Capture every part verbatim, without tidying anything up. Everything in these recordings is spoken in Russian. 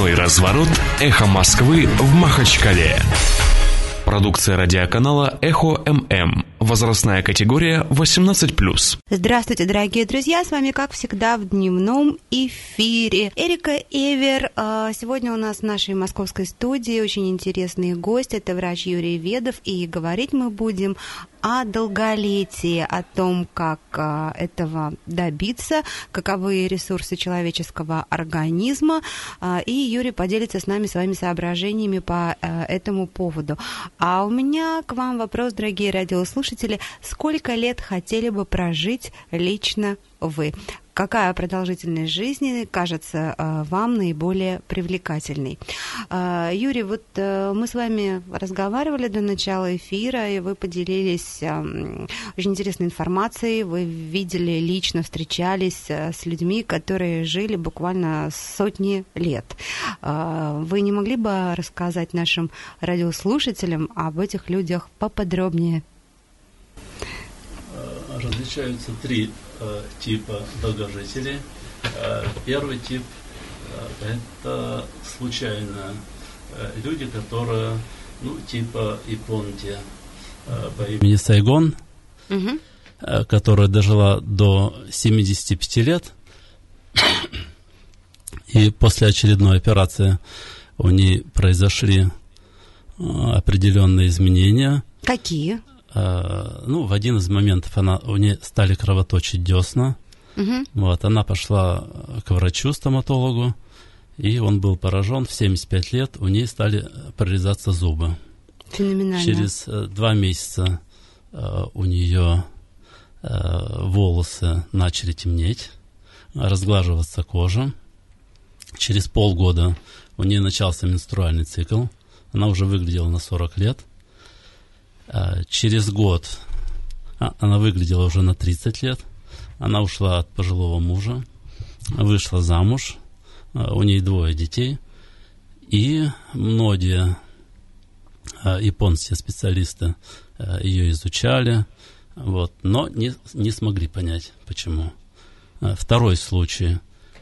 Дневной разворот «Эхо Москвы» в Махачкале. Продукция радиоканала «Эхо ММ». Возрастная категория восемнадцать плюс. Здравствуйте, дорогие друзья! С вами, как всегда, в дневном эфире Эрика Эвер. Сегодня у нас в нашей московской студии очень интересный гость. Это врач Юрий Ведов. И говорить мы будем о долголетии, о том, как этого добиться, каковы ресурсы человеческого организма. И Юрий поделится с нами своими соображениями по этому поводу. А у меня к вам вопрос, дорогие радиослушатели. Сколько лет хотели бы прожить лично вы? Какая продолжительность жизни кажется вам наиболее привлекательной? Юрий, вот мы с вами разговаривали до начала эфира, и вы поделились очень интересной информацией. Вы видели, лично встречались с людьми, которые жили буквально сотни лет. Вы не могли бы рассказать нашим радиослушателям об этих людях поподробнее? Различаются три э, типа долгожителей. Э, первый тип э, это случайно э, люди, которые, ну, типа японки э, по имени Сайгон, угу. э, которая дожила до семидесяти пяти лет, и после очередной операции у нее произошли э, определенные изменения. Какие? Ну, в один из моментов она, у нее стали кровоточить десна. Угу. Вот, она пошла к врачу-стоматологу, и он был поражен. В семьдесят пять лет у нее стали прорезаться зубы. Феноменально. Через два месяца у нее волосы начали темнеть, разглаживаться кожа. Через полгода у нее начался менструальный цикл. Она уже выглядела на сорок лет. Через год она выглядела уже на тридцать лет. Она ушла от пожилого мужа, вышла замуж. У нее двое детей. И многие японские специалисты ее изучали, вот, но не, не смогли понять, почему. Второй случай.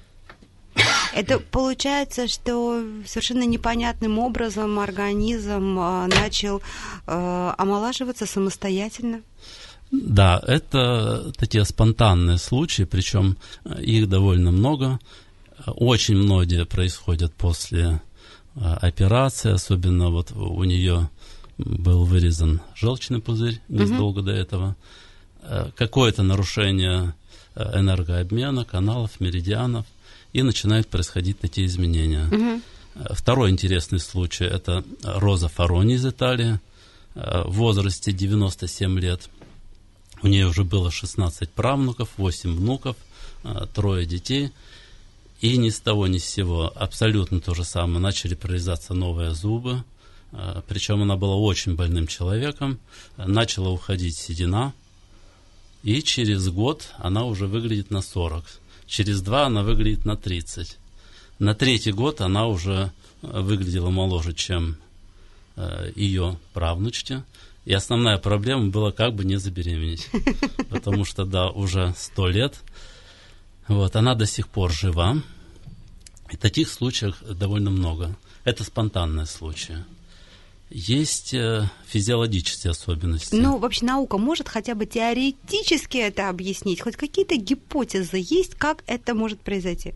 Это получается, что совершенно непонятным образом организм начал э, омолаживаться самостоятельно? Да, это такие спонтанные случаи, причем их довольно много. Очень многие происходят после операции, особенно вот у нее был вырезан желчный пузырь незадолго до этого. Какое-то нарушение энергообмена, каналов, меридианов, и начинают происходить такие изменения. Угу. Второй интересный случай – это Роза Фарони из Италии. В возрасте девяносто семь лет у нее уже было шестнадцать правнуков, восемь внуков, трое детей. И ни с того ни с сего абсолютно то же самое. Начали прорезаться новые зубы. Причем она была очень больным человеком. Начала уходить седина. И через год она уже выглядит на сорок. Через два она выглядит на тридцать. На третий год она уже выглядела моложе, чем э, ее правнучки. И основная проблема была, как бы не забеременеть. Потому что, да, уже сто лет. Вот, она до сих пор жива. И таких случаев довольно много. Это спонтанные случаи. Есть э, физиологические особенности. Ну, вообще наука может хотя бы теоретически это объяснить? Хоть какие-то гипотезы есть, как это может произойти?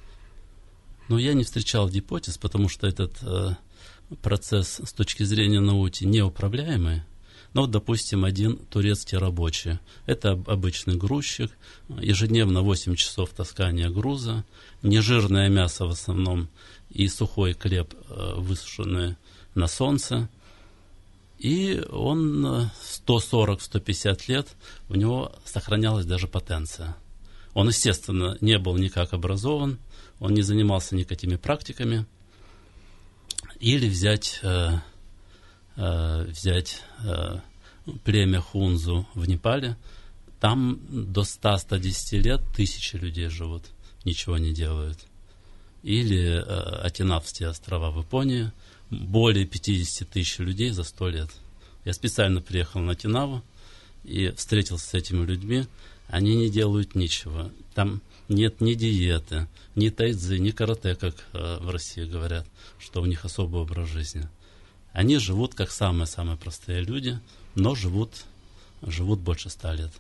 Ну, я не встречал гипотез, потому что этот э, процесс с точки зрения науки неуправляемый. Но вот, допустим, один турецкий рабочий. Это обычный грузчик. Ежедневно восемь часов таскания груза. Нежирное мясо в основном и сухой хлеб, э, высушенный на солнце, и он сто сорок - сто пятьдесят лет, у него сохранялась даже потенция. Он, естественно, не был никак образован, он не занимался никакими практиками. Или взять, э, э, взять э, племя Хунзу в Непале, там до ста - ста десяти лет тысячи людей живут, ничего не делают. Или э, Окинавские острова в Японии, более пятьдесят тысяч людей за сто лет. Я специально приехал на Окинаву и встретился с этими людьми. они не делают ничего. Там нет ни диеты, ни тайцзи, ни карате, как э, в России говорят, что у них особый образ жизни. Они живут как самые-самые простые люди, но живут, живут больше ста лет.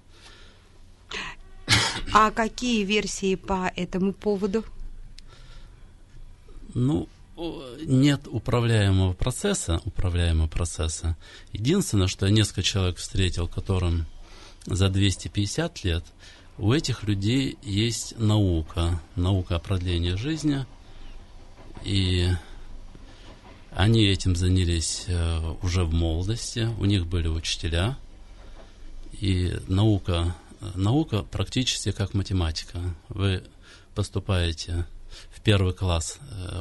А какие версии по этому поводу? Ну, нет управляемого процесса, управляемого процесса. Единственное, что я несколько человек встретил, которым за двести пятьдесят лет, у этих людей есть наука, наука о продлении жизни, и они этим занялись уже в молодости, у них были учителя, и наука, наука практически как математика. Вы поступаете в первый класс,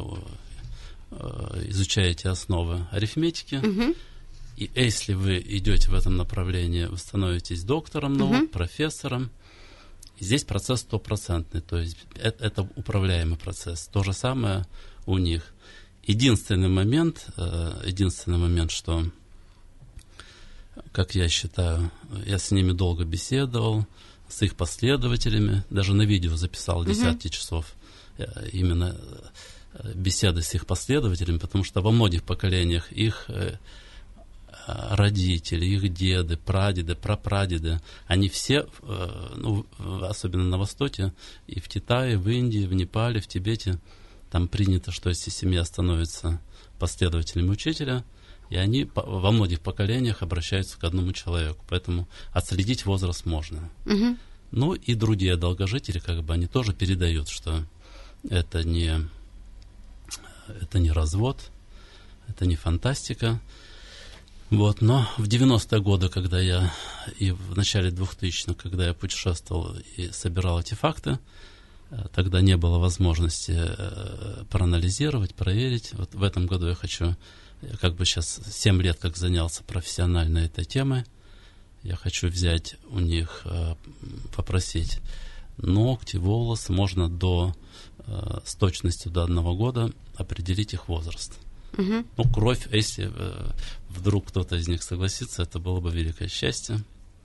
изучаете основы арифметики, угу. И если вы идете в этом направлении, вы становитесь доктором наук, угу. профессором. И здесь процесс стопроцентный, то есть это, это управляемый процесс. То же самое у них. Единственный момент, единственный момент, что, как я считаю, я с ними долго беседовал, с их последователями, даже на видео записал десятки угу. часов именно беседы с их последователями, потому что во многих поколениях их родители, их деды, прадеды, прапрадеды, они все, ну, особенно на Востоке, и в Китае, в Индии, в Непале, в Тибете, там принято, что если семья становится последователем учителя, и они во многих поколениях обращаются к одному человеку, поэтому отследить возраст можно. Угу. Ну и другие долгожители, как бы, они тоже передают, что это не, это не развод, это не фантастика. Вот, но в девяностые годы, когда я, и в начале двухтысячных, когда я путешествовал и собирал эти факты, тогда не было возможности проанализировать, проверить. Вот в этом году я хочу, я как бы сейчас семь лет как занялся профессионально этой темой, я хочу взять у них, попросить ногти, волосы, можно до, с точностью до одного года определить их возраст. Угу. Ну, кровь, если э, вдруг кто-то из них согласится, это было бы великое счастье.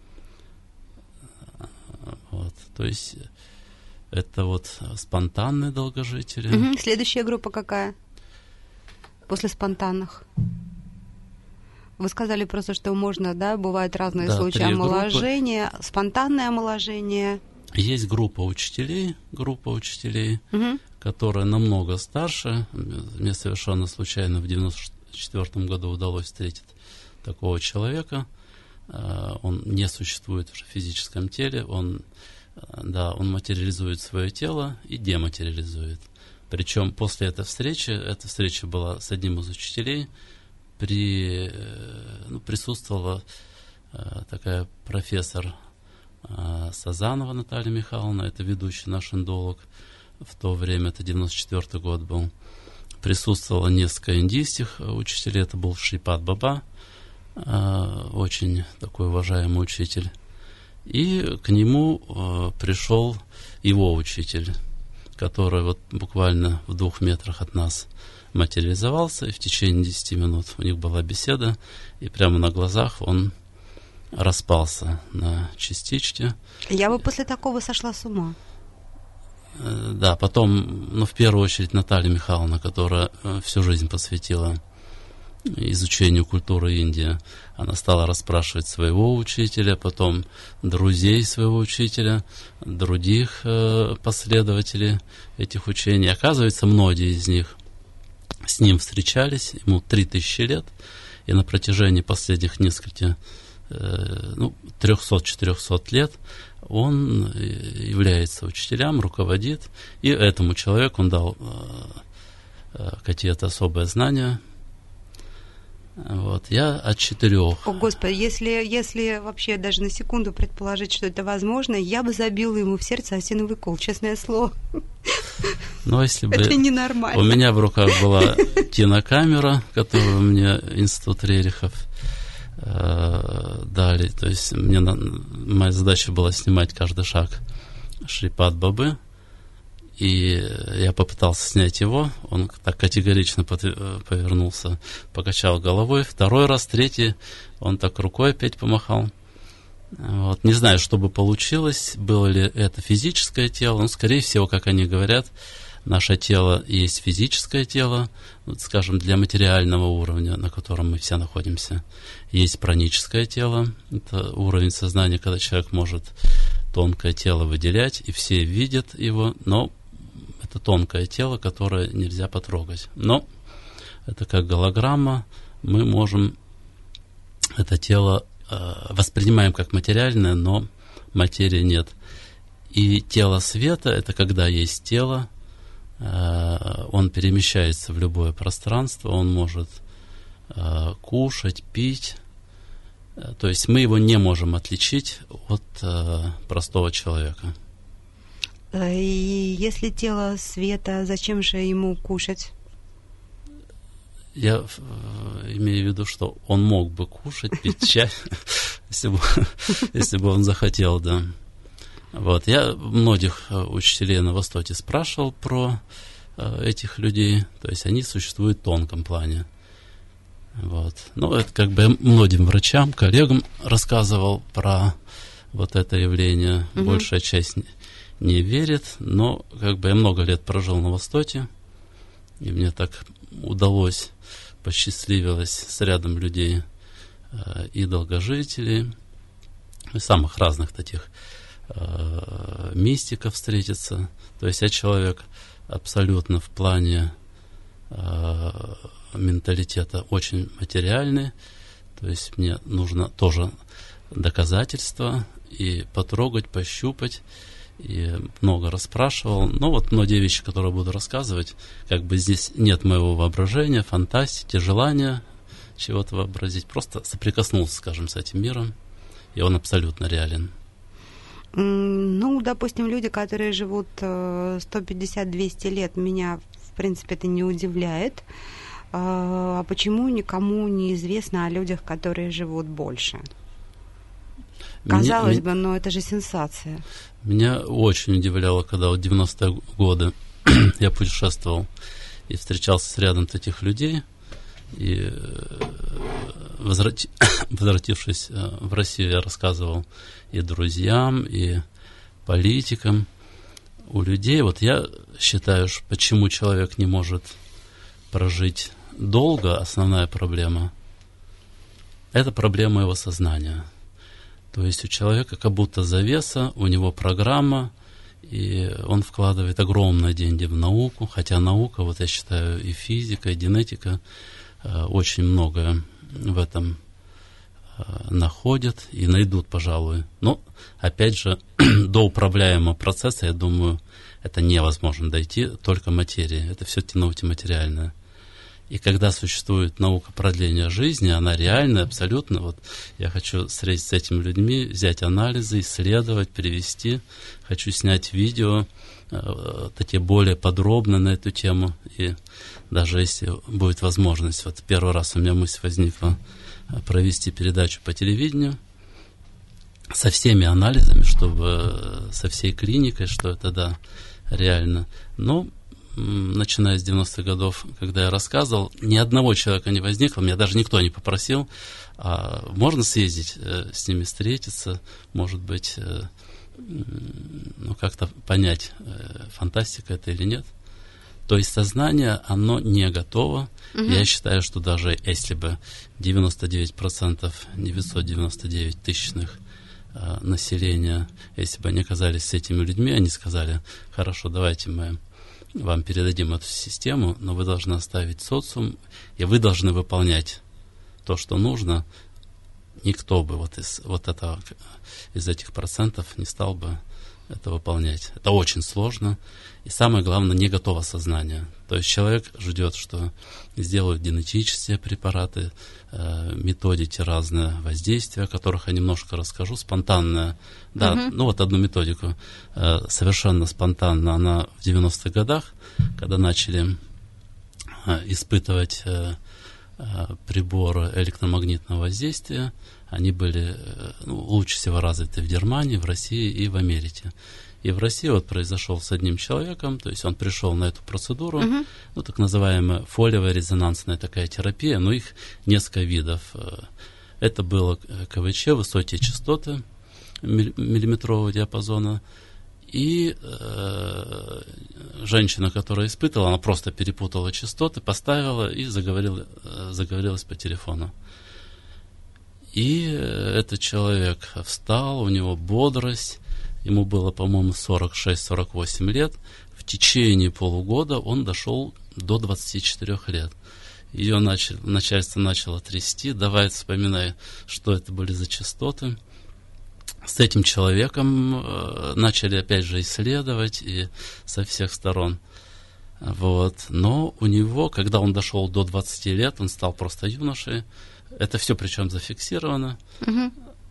Вот, то есть это вот спонтанные долгожители. Угу. Следующая группа какая? После спонтанных. Вы сказали просто, что можно, да, бывают разные да, случаи омоложения, группы. Спонтанное омоложение. Есть группа учителей, группа учителей, угу. которая намного старше. Мне совершенно случайно в девяносто четвёртом году удалось встретить такого человека. Он не существует уже в физическом теле, он, да, он материализует свое тело и дематериализует. Причем после этой встречи, эта встреча была с одним из учителей, при, ну, присутствовала такая профессор Сазанова Наталья Михайловна, это ведущий наш индолог, в то время, это девяносто четвёртый год был, присутствовало несколько индийских учителей, это был Шрипад Баба, очень такой уважаемый учитель, и к нему пришел его учитель, который вот буквально в двух метрах от нас материализовался, и в течение десяти минут у них была беседа, и прямо на глазах он распался на частички. Я бы после такого сошла с ума. Да, потом, ну, в первую очередь, Наталья Михайловна, которая всю жизнь посвятила изучению культуры Индии, она стала расспрашивать своего учителя, потом друзей своего учителя, других э, последователей этих учений. Оказывается, многие из них с ним встречались, ему три тысячи лет, и на протяжении последних нескольких ну, триста-четыреста лет он является учителем, руководит, и этому человеку он дал э, какие-то особые знания. Вот, я от четырех. О, Господи, если, если вообще даже на секунду предположить, что это возможно, я бы забила ему в сердце осиновый кол, честное слово. Ну, если бы... Это ненормально. У меня в руках была кинокамера, которую мне Институт Рерихов дали, то есть мне на, моя задача была снимать каждый шаг Шрипад Бабы, и я попытался снять его, он так категорично повернулся, покачал головой, второй раз, третий, он так рукой опять помахал, Вот. Не знаю, что бы получилось, было ли это физическое тело, но, скорее всего, как они говорят, наше тело есть физическое тело, вот, скажем, для материального уровня, на котором мы все находимся. Есть праническое тело, это уровень сознания, когда человек может тонкое тело выделять, и все видят его, но это тонкое тело, которое нельзя потрогать. Но это как голограмма, мы можем это тело э, воспринимаем как материальное, но материи нет. И тело света — это когда есть тело, э, он перемещается в любое пространство, он может э, кушать, пить. То есть мы его не можем отличить от э, простого человека. И если тело света, зачем же ему кушать? Я э, имею в виду, что он мог бы кушать, пить чай, если бы, если бы он захотел, да. Вот. Я многих учителей на Востоке спрашивал про э, этих людей, то есть они существуют в тонком плане. Вот. Ну, это как бы я многим врачам, коллегам рассказывал про вот это явление. Угу. Большая часть не, не верит, но как бы я много лет прожил на Востоке, и мне так удалось, посчастливилось с рядом людей э, и долгожителей, и самых разных таких э, мистиков встретиться. То есть я человек абсолютно в плане э, менталитета очень материальный, то есть мне нужно тоже доказательства и потрогать, пощупать, и много расспрашивал. Но вот многие вещи, которые буду рассказывать, как бы здесь нет моего воображения, фантастики, желания чего-то вообразить, просто соприкоснулся, скажем, с этим миром, и он абсолютно реален. Ну, допустим, люди, которые живут сто пятьдесят - двести лет, меня, в принципе, это не удивляет. А почему никому не известно о людях, которые живут больше? Казалось меня, бы, но это же сенсация. Меня очень удивляло, когда в девяностые годы я путешествовал и встречался с рядом таких людей, и возврати... возвратившись в Россию, я рассказывал и друзьям, и политикам. У людей, вот я считаю, почему человек не может прожить долго, основная проблема – это проблема его сознания. То есть у человека как будто завеса, у него программа, и он вкладывает огромные деньги в науку, хотя наука, вот я считаю, и физика, и генетика э, очень многое в этом э, находят и найдут, пожалуй. Но, опять же, до управляемого процесса, я думаю, это невозможно дойти только материи. Это все-таки наука материальная. И когда существует наука продления жизни, она реальная, абсолютно. Вот я хочу встретиться с этими людьми, взять анализы, исследовать, перевести. Хочу снять видео, э, такие более подробно на эту тему. И даже если будет возможность, вот первый раз у меня мысль возникла провести передачу по телевидению со всеми анализами, чтобы со всей клиникой, что это, да, реально. Но начиная с девяностых годов, когда я рассказывал, ни одного человека не возникло, меня даже никто не попросил, а можно съездить э, с ними встретиться, может быть, э, ну, как-то понять, э, фантастика это или нет. То есть сознание, оно не готово. Угу. Я считаю, что даже если бы девяносто девять процентов, девятьсот девяносто девять тысячных э, населения, если бы они оказались с этими людьми, они сказали: хорошо, давайте мы вам передадим эту систему, но вы должны оставить социум, и вы должны выполнять то, что нужно. Никто бы вот из, вот этого, из этих процентов не стал бы это выполнять. Это очень сложно. И самое главное, не готово сознание. То есть человек ждет, что сделают генетические препараты, э, методики разные воздействия, о которых я немножко расскажу, спонтанное. Да, uh-huh. ну вот одну методику, э, совершенно спонтанно, она в девяностых годах, когда начали э, испытывать э, э, приборы электромагнитного воздействия, они были э, ну, лучше всего развиты в Германии, в России и в Америке. И в России вот произошел с одним человеком, то есть он пришел на эту процедуру, uh-huh. ну, так называемая фолиевая резонансная такая терапия, но их несколько видов. Это было КВЧ, высокие частоты, миллиметрового диапазона. И э, женщина, которая испытывала, она просто перепутала частоты, поставила и заговорила, заговорилась по телефону. И этот человек встал, у него бодрость, ему было, по-моему, сорок шесть - сорок восемь лет. В течение полугода он дошел до двадцати четырёх лет. Ее начали, начальство начало трясти, давай вспоминай, что это были за частоты. С этим человеком э, начали опять же исследовать и со всех сторон. Вот. Но у него, когда он дошел до двадцати лет, он стал просто юношей. Это все причем зафиксировано. Угу.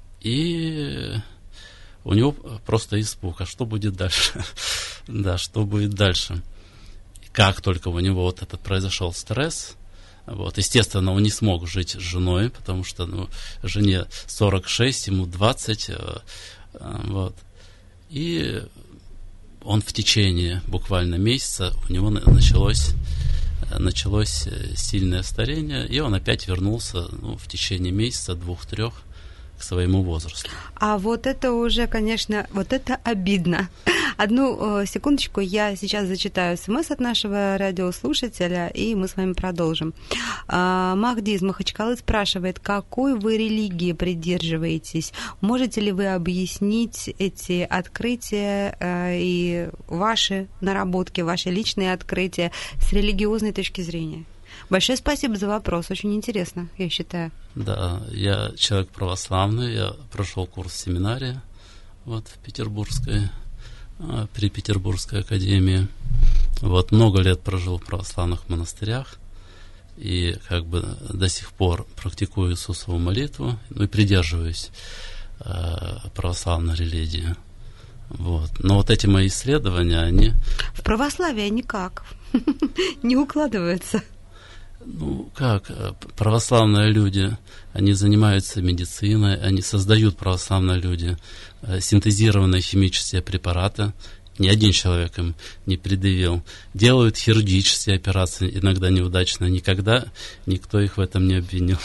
И у него просто испуг. А что будет дальше? Да, что будет дальше? Как только у него вот этот произошел стресс, вот, естественно, он не смог жить с женой, потому что ну, жене сорок шесть, ему двадцать. Вот. И он в течение буквально месяца, у него началось, началось сильное старение, и он опять вернулся ну, в течение месяца, двух-трех, к своему возрасту. А вот это уже, конечно, вот это обидно. Одну э, секундочку, я сейчас зачитаю смс от нашего радиослушателя, и мы с вами продолжим. Э, Махди из Махачкалы спрашивает, какой вы религии придерживаетесь? Можете ли вы объяснить эти открытия э, и ваши наработки, ваши личные открытия с религиозной точки зрения? Большое спасибо за вопрос, очень интересно, я считаю. Да, я человек православный, я прошел курс в семинарии вот, в Петербургской, при Петербургской академии. Вот, много лет прожил в православных монастырях и как бы до сих пор практикую Иисусову молитву, ну и придерживаюсь э, православной религии. Вот. Но вот эти мои исследования, они... В православие никак не укладываются. Ну, как, православные люди, они занимаются медициной, они создают, православные люди, синтезированные химические препараты. Ни один человек им не предъявил. Делают хирургические операции, иногда неудачно. Никогда никто их в этом не обвинил.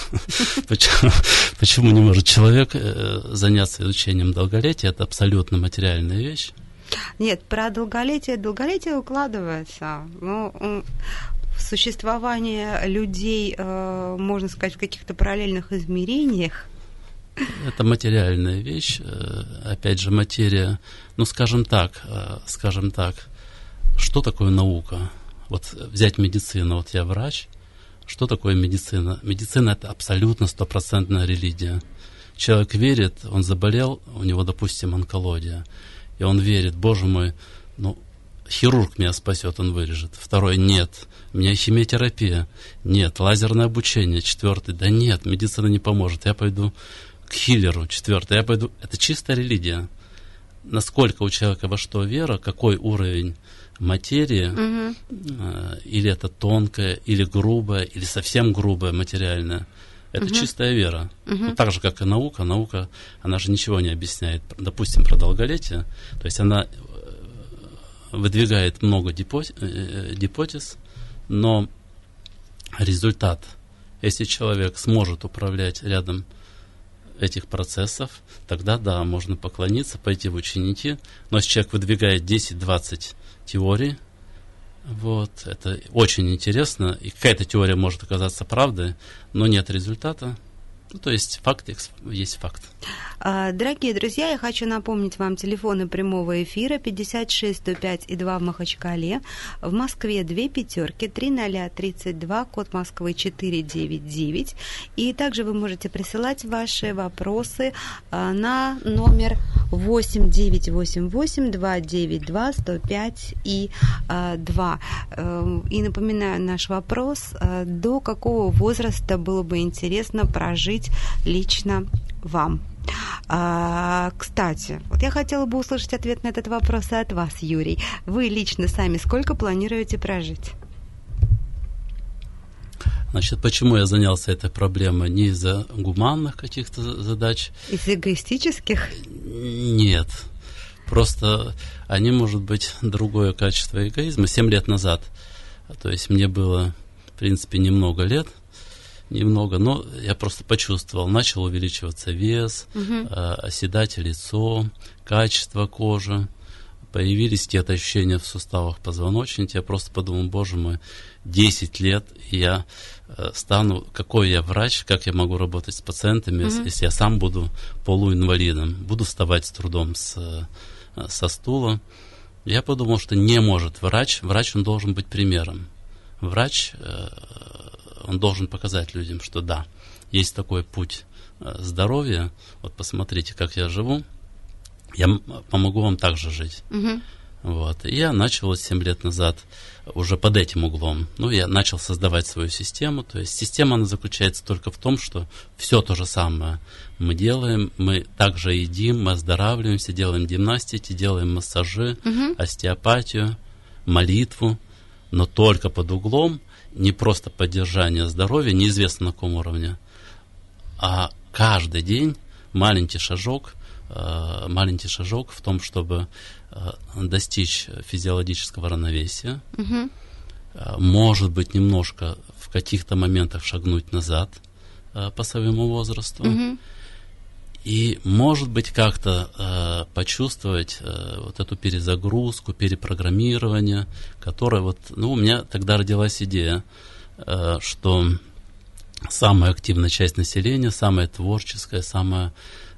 Почему не может человек заняться изучением долголетия? Это абсолютно материальная вещь. Нет, про долголетие, долголетие укладывается. Ну, существование людей, можно сказать, в каких-то параллельных измерениях. Это материальная вещь, опять же, материя, ну, скажем так, скажем так, что такое наука? Вот взять медицину, вот я врач, что такое медицина? Медицина – это абсолютно стопроцентная религия. Человек верит, он заболел, у него, допустим, онкология, и он верит, боже мой, ну, хирург меня спасет, он вырежет. Второй, нет, у меня химиотерапия, нет, лазерное обучение. Четвертый, да нет, медицина не поможет, я пойду к хиллеру. Четвертый, я пойду, это чистая религия. Насколько у человека во что вера, какой уровень материи, угу. э, или это тонкое, или грубое, или совсем грубое материальное, это угу. чистая вера. Угу. Ну, так же, как и наука. Наука, она же ничего не объясняет, допустим, про долголетие. То есть она выдвигает много гипотез, гипотез, но результат, если человек сможет управлять рядом этих процессов, тогда да, можно поклониться, пойти в ученики. Но если человек выдвигает десять-двадцать теорий, вот, это очень интересно, и какая-то теория может оказаться правдой, но нет результата. Ну, то есть факт есть факт. Дорогие друзья, я хочу напомнить вам телефоны прямого эфира пятьдесят шесть сто пять и два в Махачкале, в Москве две пятерки, три ноль тридцать два, код Москвы четыре девять девять. И также вы можете присылать ваши вопросы на номер восемь девятьсот восемьдесят восемь двести девяносто два сто пять и два. И напоминаю наш вопрос: до какого возраста было бы интересно прожить лично вам? А, кстати, вот я хотела бы услышать ответ на этот вопрос и от вас, Юрий. Вы лично сами сколько планируете прожить? Значит, почему я занялся этой проблемой? Не из-за гуманных каких-то задач. Из эгоистических? Нет. Просто они, может быть, другое качество эгоизма. Семь лет назад, то есть мне было, в принципе, немного лет, немного, но я просто почувствовал, начал увеличиваться вес, угу. оседать лицо, качество кожи, появились какие-то ощущения в суставах позвоночника. Я просто подумал, боже мой, десять лет, и я стану, какой я врач, как я могу работать с пациентами, угу. если я сам буду полуинвалидом, буду вставать с трудом с, со стула. Я подумал, что не может врач, врач он должен быть примером. Врач, он должен показать людям, что да, есть такой путь здоровья, вот посмотрите, как я живу, я помогу вам также жить. Угу. Вот. И я начал семь лет назад уже под этим углом. Ну, я начал создавать свою систему. То есть система, она заключается только в том, что все то же самое мы делаем. Мы также едим, мы оздоравливаемся, делаем гимнастики, делаем массажи, угу. остеопатию, молитву. Но только под углом, не просто поддержание здоровья, неизвестно на каком уровне, а каждый день маленький шажок, маленький шажок в том, чтобы достичь физиологического равновесия, угу. может быть, немножко в каких-то моментах шагнуть назад по своему возрасту, угу. и, может быть, как-то почувствовать вот эту перезагрузку, перепрограммирование, которое вот, ну, у меня тогда родилась идея, что самая активная часть населения, самая творческая, самая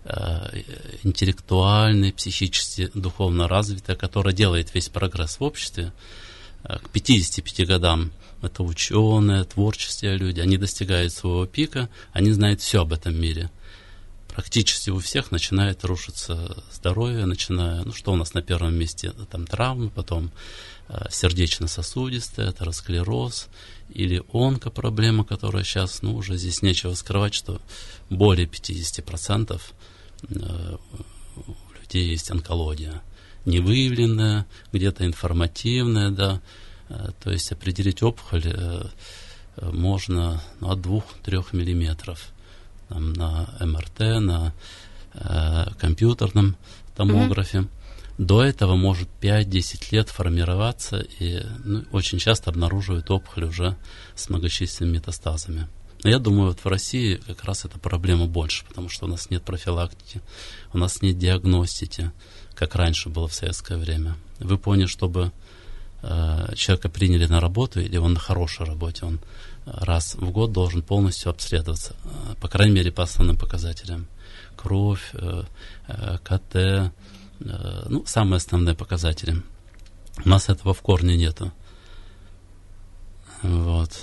интеллектуальная, психически, духовно развитая, которая делает весь прогресс в обществе, к пятидесяти пяти годам это ученые, творческие люди, они достигают своего пика, они знают все об этом мире. Практически у всех начинает рушиться здоровье, начиная, ну что у нас на первом месте, там травмы, потом э, сердечно-сосудистые, атеросклероз или онкопроблема, которая сейчас, ну уже здесь нечего скрывать, что более пятьдесят процентов э, у людей есть онкология, невыявленная, где-то информативная, да, э, то есть определить опухоль э, можно ну, от двух-трёх миллиметров. Там, на эм эр тэ, на э, компьютерном томографе. Mm-hmm. До этого может пять-десять лет формироваться, и ну, очень часто обнаруживают опухоль уже с многочисленными метастазами. Но я думаю, вот в России как раз эта проблема больше, потому что у нас нет профилактики, у нас нет диагностики, как раньше было в советское время. В Японии, чтобы э, человека приняли на работу, или он на хорошей работе, он раз в год должен полностью обследоваться, по крайней мере, по основным показателям. Кровь, ка тэ, ну, самые основные показатели. У нас этого в корне нету. Вот.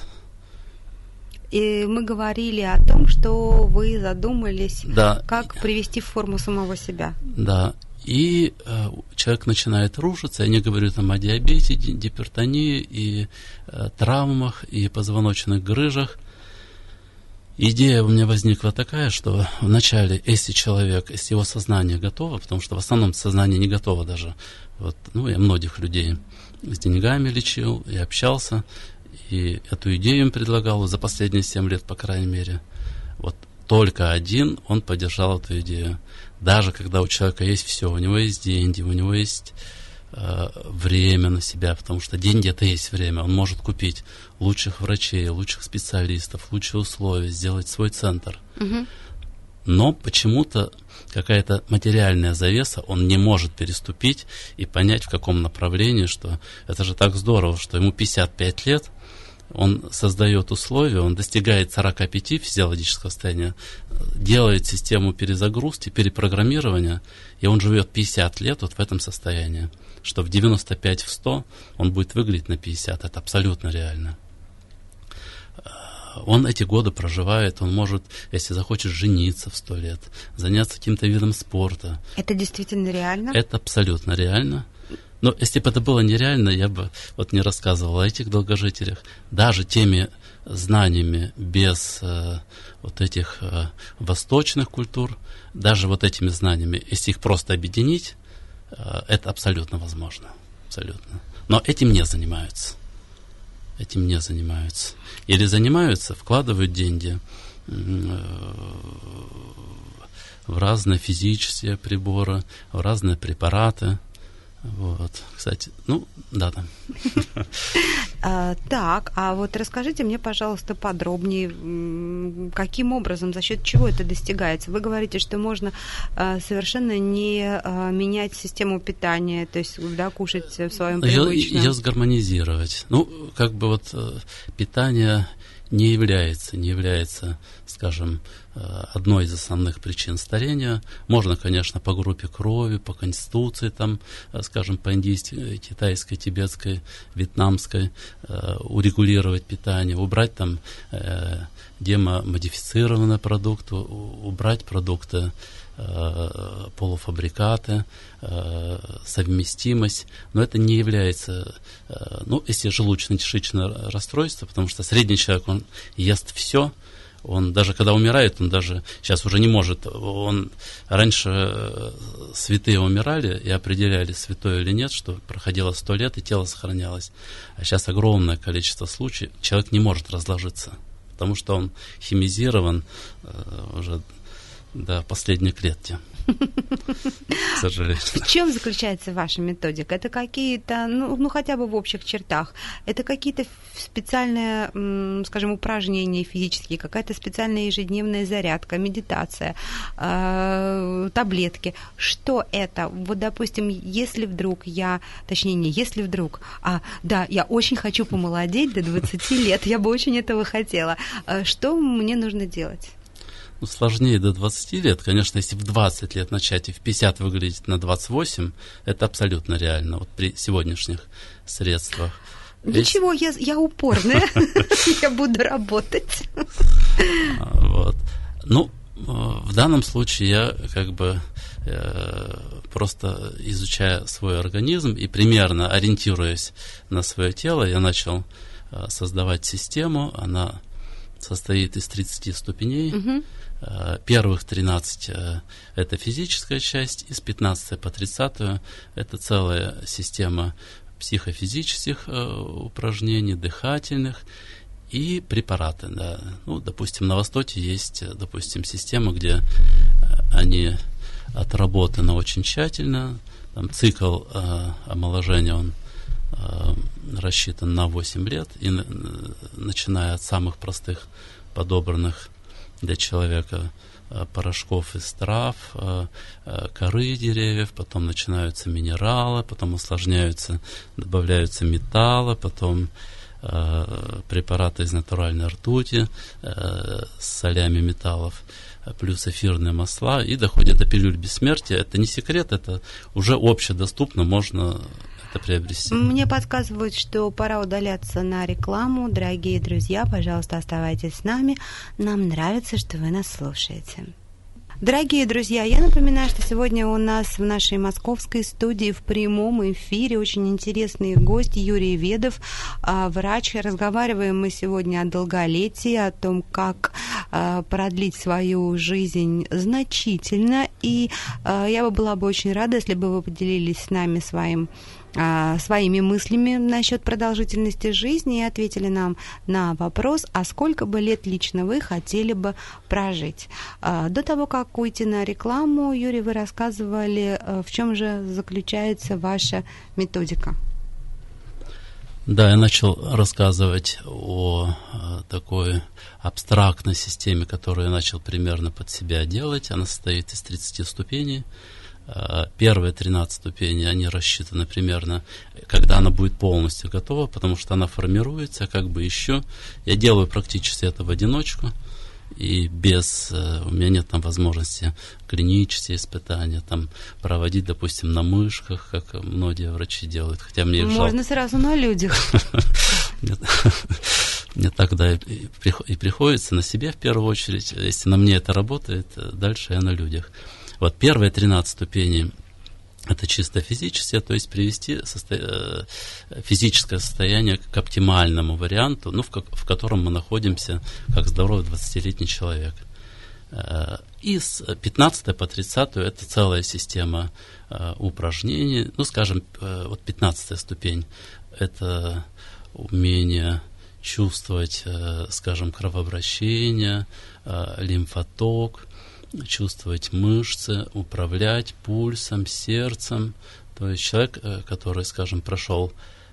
И мы говорили о том, что вы задумались, да. как привести в форму самого себя. Да. И э, человек начинает рушиться. Я не говорю там о диабете, гипертонии, и э, травмах, и позвоночных грыжах. Идея у меня возникла такая, что вначале, если человек, если его сознание готово, потому что в основном сознание не готово даже. Вот, ну, я многих людей с деньгами лечил и общался, и эту идею им предлагал за последние семь лет, по крайней мере. Вот только один, он поддержал эту идею. Даже когда у человека есть все, у него есть деньги, у него есть э, время на себя, потому что деньги это и есть время. Он может купить лучших врачей, лучших специалистов, лучшие условия, сделать свой центр. Угу. Но почему-то какая-то материальная завеса он не может переступить и понять, в каком направлении, что это же так здорово, что ему пятьдесят пять лет, он создает условия, он достигает сорок пять физиологического состояния, делает систему перезагрузки, перепрограммирования, и он живет пятьдесят лет вот в этом состоянии, что в девяносто пять в сто он будет выглядеть на пятьдесят, это абсолютно реально. Он эти годы проживает, он может, если захочет, жениться в сто лет, заняться каким-то видом спорта. Это действительно реально? Это абсолютно реально. Но если бы это было нереально, я бы вот не рассказывал о этих долгожителях. Даже теми знаниями без э, вот этих э, восточных культур, даже вот этими знаниями, если их просто объединить, э, это абсолютно возможно. Абсолютно. Но этим не занимаются. Этим не занимаются. Или занимаются, вкладывают деньги э, в разные физические приборы, в разные препараты, Вот, кстати, ну, да, там. А, так, а вот расскажите мне, пожалуйста, подробнее, каким образом, за счет чего это достигается? Вы говорите, что можно а, совершенно не а, менять систему питания, то есть, да, кушать в своем привычном... Ее сгармонизировать. Ну, как бы вот питание не является, не является, скажем, одной из основных причин старения. Можно, конечно, по группе крови, по конституции, там, скажем, по индийской, китайской, тибетской, вьетнамской, урегулировать питание, убрать там генно-модифицированные продукты, убрать продукты, полуфабрикаты, совместимость, но это не является, ну, если желудочно-кишечное расстройство, потому что средний человек, он ест все, он даже когда умирает, он даже сейчас уже не может, он раньше святые умирали и определяли, святой или нет, что проходило сто лет и тело сохранялось, а сейчас огромное количество случаев, человек не может разложиться, потому что он химизирован уже до последней клетки. К сожалению. В чем заключается ваша методика? Это какие-то, ну, ну хотя бы в общих чертах, это какие-то специальные, скажем, упражнения физические, какая-то специальная ежедневная зарядка, медитация, э, таблетки. Что это? Вот, допустим, если вдруг я, точнее, не если вдруг, а, да, я очень хочу помолодеть до двадцати лет, я бы очень этого хотела. Что мне нужно делать? Ну, сложнее до двадцати лет. Конечно, если в двадцать лет начать и в пятьдесят выглядеть на двадцать восемь, это абсолютно реально, вот при сегодняшних средствах. Ничего, я, я упорная, я буду работать. Вот. Ну, в данном случае я как бы просто изучая свой организм и примерно ориентируясь на свое тело, я начал создавать систему, она состоит из тридцати ступеней. Uh-huh. Первых тринадцать – это физическая часть, из пятнадцатой по тридцатую – это целая система психофизических упражнений, дыхательных и препараты. Да. Ну, допустим, на Востоке есть, допустим, система, где они отработаны очень тщательно. Там цикл омоложения, он рассчитан на восемь лет, и начиная от самых простых, подобранных для человека порошков из трав, коры деревьев, потом начинаются минералы, потом усложняются, добавляются металлы, потом препараты из натуральной ртути с солями металлов, плюс эфирные масла, и доходит до пилюль бессмертия. Это не секрет, это уже общедоступно, можно это приобрести. Мне подсказывают, что пора удаляться на рекламу. Дорогие друзья, пожалуйста, оставайтесь с нами. Нам нравится, что вы нас слушаете. Дорогие друзья, я напоминаю, что сегодня у нас в нашей московской студии в прямом эфире очень интересный гость Юрий Ведов, врач. Разговариваем мы сегодня о долголетии, о том, как продлить свою жизнь значительно. И я бы была бы очень рада, если бы вы поделились с нами своим своими мыслями насчет продолжительности жизни и ответили нам на вопрос, а сколько бы лет лично вы хотели бы прожить. До того, как уйти на рекламу, Юрий, вы рассказывали, в чем же заключается ваша методика. Да, я начал рассказывать о такой абстрактной системе, которую я начал примерно под себя делать. Она состоит из тридцати ступеней. Первые тринадцать ступеней, они рассчитаны примерно, когда она будет полностью готова, потому что она формируется, как бы еще. Я делаю практически это в одиночку, и без, у меня нет там возможности клинические испытания, там проводить, допустим, на мышках, как многие врачи делают, хотя мне их жалко. Можно сразу на людях. Мне тогда и приходится на себе в первую очередь, если на мне это работает, дальше я на людях. Вот первые тринадцать ступеней – это чисто физические, то есть привести состо... физическое состояние к оптимальному варианту, ну, в, как... в котором мы находимся как здоровый двадцатилетний человек. И с пятнадцатой по тридцатую – это целая система упражнений. Ну, скажем, вот пятнадцатая ступень – это умение чувствовать, скажем, кровообращение, лимфоток, чувствовать мышцы, управлять пульсом, сердцем, То есть человек, который, скажем, прошел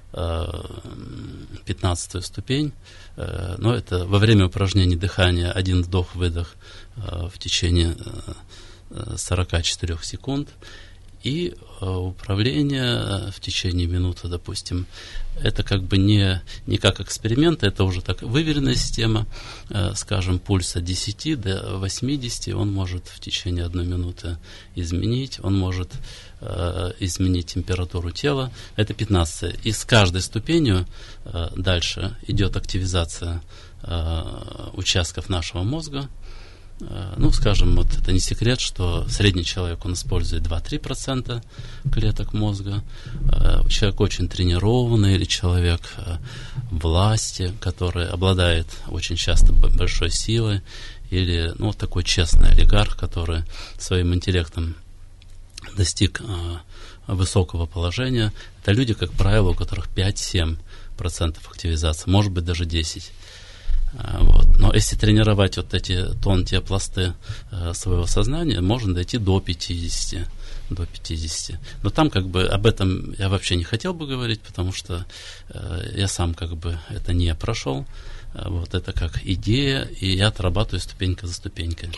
пятнадцатую ступень, но это во время упражнений дыхания один вдох-выдох в течение сорок четыре секунд, и управление в течение минуты, допустим, это как бы не, не как эксперимент, это уже так выверенная система, скажем, пульс от десяти до восьмидесяти он может в течение одной минуты изменить, он может изменить температуру тела, это пятнадцатая. И с каждой ступенью дальше идет активизация участков нашего мозга. Ну, скажем, вот это не секрет, что средний человек, он использует два-три процента клеток мозга. Человек очень тренированный или человек власти, который обладает очень часто большой силой, или, ну, вот такой честный олигарх, который своим интеллектом достиг высокого положения. Это люди, как правило, у которых пять-семь процентов активизации, может быть, даже десять процентов. Вот. Но если тренировать вот эти тонкие пласты э, своего сознания, можно дойти до пятидесяти, до пятидесяти. Но там как бы об этом я вообще не хотел бы говорить, потому что э, я сам как бы это не прошел. Э, вот это как идея, и я отрабатываю ступенька за ступенькой.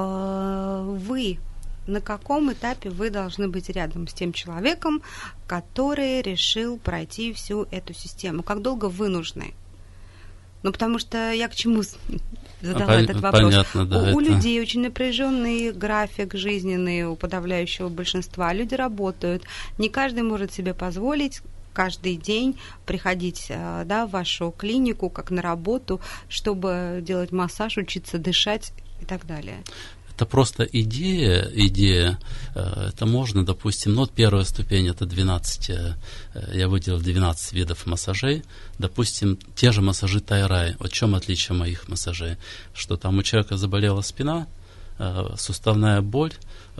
Вы на каком этапе вы должны быть рядом с тем человеком, который решил пройти всю эту систему? Как долго вы нужны? Ну, потому что я к чему задала а, этот вопрос? Понятно, да, у, это... у людей очень напряженный график жизненный, у подавляющего большинства. Люди работают. Не каждый может себе позволить каждый день приходить, да, в вашу клинику, как на работу, чтобы делать массаж, учиться дышать и так далее. Это просто идея, идея, это можно, допустим, ну вот первая ступень, это двенадцать, я выделил двенадцать видов массажей, допустим, те же массажи Тай-Рай. Вот в чем отличие моих массажей? Что там у человека заболела спина, суставная боль,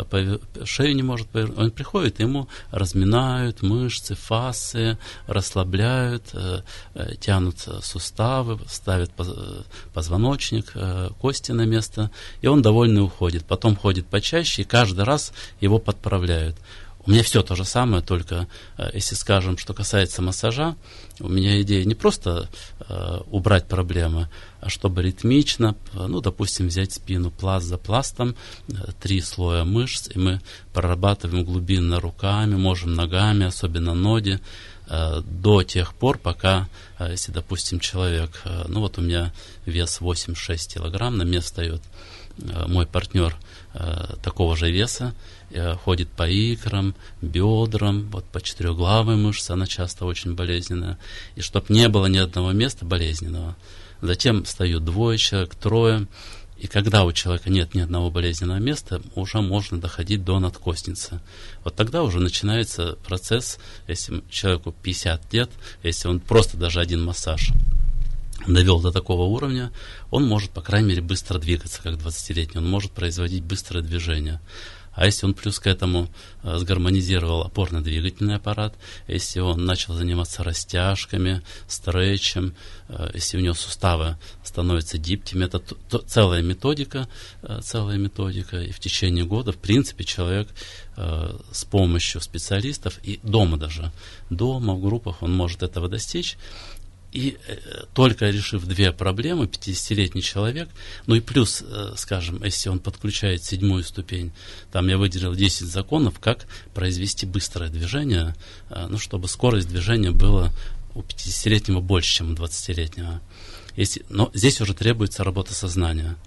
шею не может повернуть. Он приходит, ему разминают мышцы, фасции, расслабляют, тянут суставы, ставят позвоночник, кости на место, и он довольный уходит. Потом ходит почаще, и каждый раз его подправляют. У меня все то же самое, только если, скажем, что касается массажа, у меня идея не просто э, убрать проблемы, а чтобы ритмично, ну, допустим, взять спину пласт за пластом, э, три слоя мышц, и мы прорабатываем глубинно руками, можем ногами, особенно ноги, э, до тех пор, пока, э, если, допустим, человек, э, ну, вот у меня вес восемьдесят шесть килограмм, на мне встает э, мой партнер э, такого же веса, ходит по икрам, бедрам, вот по четырехглавой мышце, она часто очень болезненная, и чтобы не было ни одного места болезненного. Затем встают двое человек, трое, и когда у человека нет ни одного болезненного места, уже можно доходить до надкостницы. Вот тогда уже начинается процесс, если человеку пятьдесят лет, если он просто даже один массаж довел до такого уровня, он может, по крайней мере, быстро двигаться, как двадцатилетний, он может производить быстрое движение. А если он плюс к этому э, сгармонизировал опорно-двигательный аппарат, если он начал заниматься растяжками, стретчем, э, если у него суставы становятся гибкими, это т- т- целая методика, э, целая методика, и в течение года, в принципе, человек э, с помощью специалистов и дома даже, дома, в группах он может этого достичь. И э, только решив две проблемы, пятидесятилетний человек, ну и плюс, э, скажем, если он подключает седьмую ступень, там я выделил десять законов, как произвести быстрое движение, э, ну, чтобы скорость движения была у пятидесятилетнего больше, чем у двадцатилетнего. Если, но здесь уже требуется работа сознания.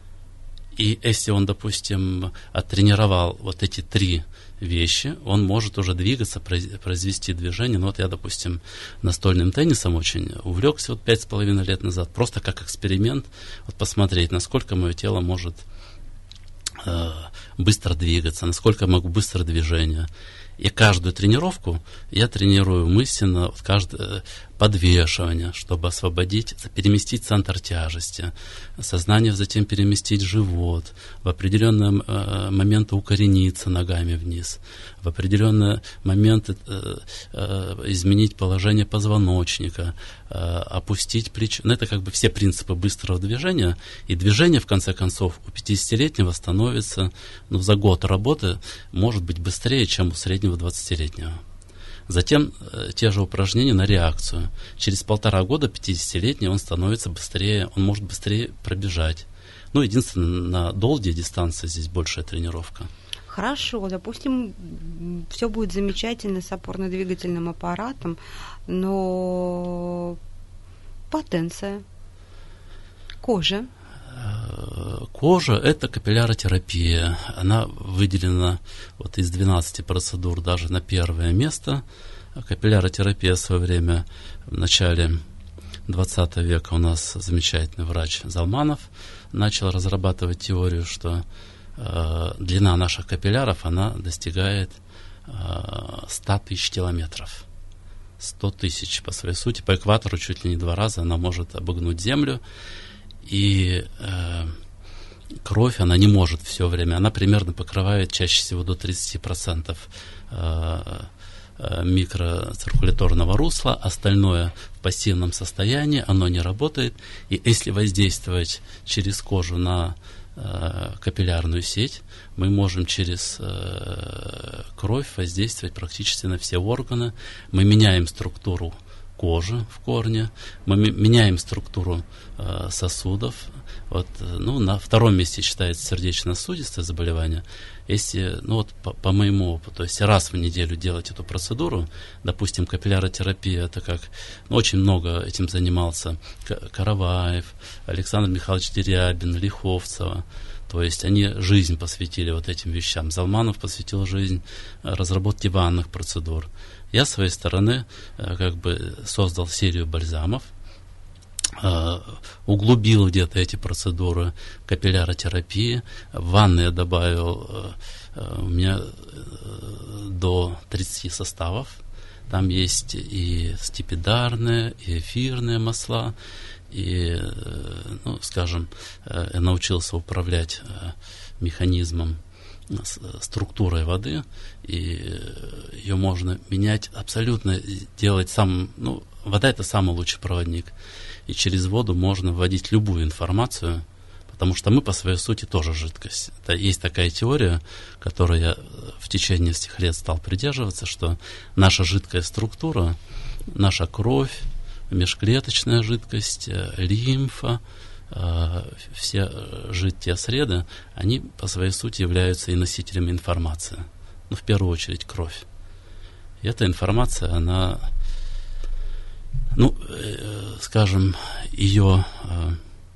И если он, допустим, оттренировал вот эти три вещи, он может уже двигаться, произвести движение. Ну вот я, допустим, настольным теннисом очень увлекся вот пять с половиной лет назад, просто как эксперимент, вот посмотреть, насколько мое тело может э, быстро двигаться, насколько я могу быстро движение. И каждую тренировку я тренирую мысленно, вот каждое подвешивание, чтобы освободить, переместить центр тяжести, сознание затем переместить в живот, в определенные э, моменты укорениться ногами вниз, в определенные моменты э, э, изменить положение позвоночника, э, опустить плечо. Ну, это как бы все принципы быстрого движения, и движение, в конце концов, у пятидесятилетнего становится, ну, за год работы может быть быстрее, чем у среднего двадцатилетнего. Затем э, те же упражнения на реакцию. Через полтора года пятидесятилетний он становится быстрее, он может быстрее пробежать. Ну, единственное, на долгие дистанции здесь большая тренировка. Хорошо, допустим, все будет замечательно с опорно-двигательным аппаратом, но потенция, кожа. Кожа – это капилляротерапия. Она выделена вот из двенадцати процедур даже на первое место. Капилляротерапия в свое время, в начале двадцатого века, у нас замечательный врач Залманов начал разрабатывать теорию, что э, длина наших капилляров, она достигает э, ста тысяч километров. сто тысяч по своей сути. По экватору чуть ли не два раза она может обогнуть Землю. И э, кровь, она не может все время, она примерно покрывает чаще всего до тридцати процентов э, э, микроциркуляторного русла, остальное в пассивном состоянии, оно не работает. И если воздействовать через кожу на э, капиллярную сеть, мы можем через э, кровь воздействовать практически на все органы. Мы меняем структуру кожи в корне, мы меняем структуру э, сосудов. Вот, ну, на втором месте считается сердечно-сосудистое заболевание. Если, ну вот по, по моему опыту, если раз в неделю делать эту процедуру, допустим, капилляротерапия, это как, ну, очень много этим занимался Караваев, Александр Михайлович Дерябин, Лиховцева. То есть они жизнь посвятили вот этим вещам. Залманов посвятил жизнь разработке ванных процедур. Я, с своей стороны, как бы создал серию бальзамов, углубил где-то эти процедуры капилляротерапии. В ванны я добавил у меня до тридцати составов. Там есть и стипидарные, и эфирные масла. И, ну, скажем, я научился управлять механизмом, структурой воды, и ее можно менять абсолютно, делать сам, ну, вода — это самый лучший проводник, и через воду можно вводить любую информацию, потому что мы по своей сути тоже жидкость. Это есть такая теория, которую я в течение этих лет стал придерживаться, что наша жидкая структура, наша кровь, межклеточная жидкость, лимфа, все жидкие среды, они по своей сути являются и носителями информации. Ну, в первую очередь, кровь. И эта информация, она, ну, э, скажем, ее э,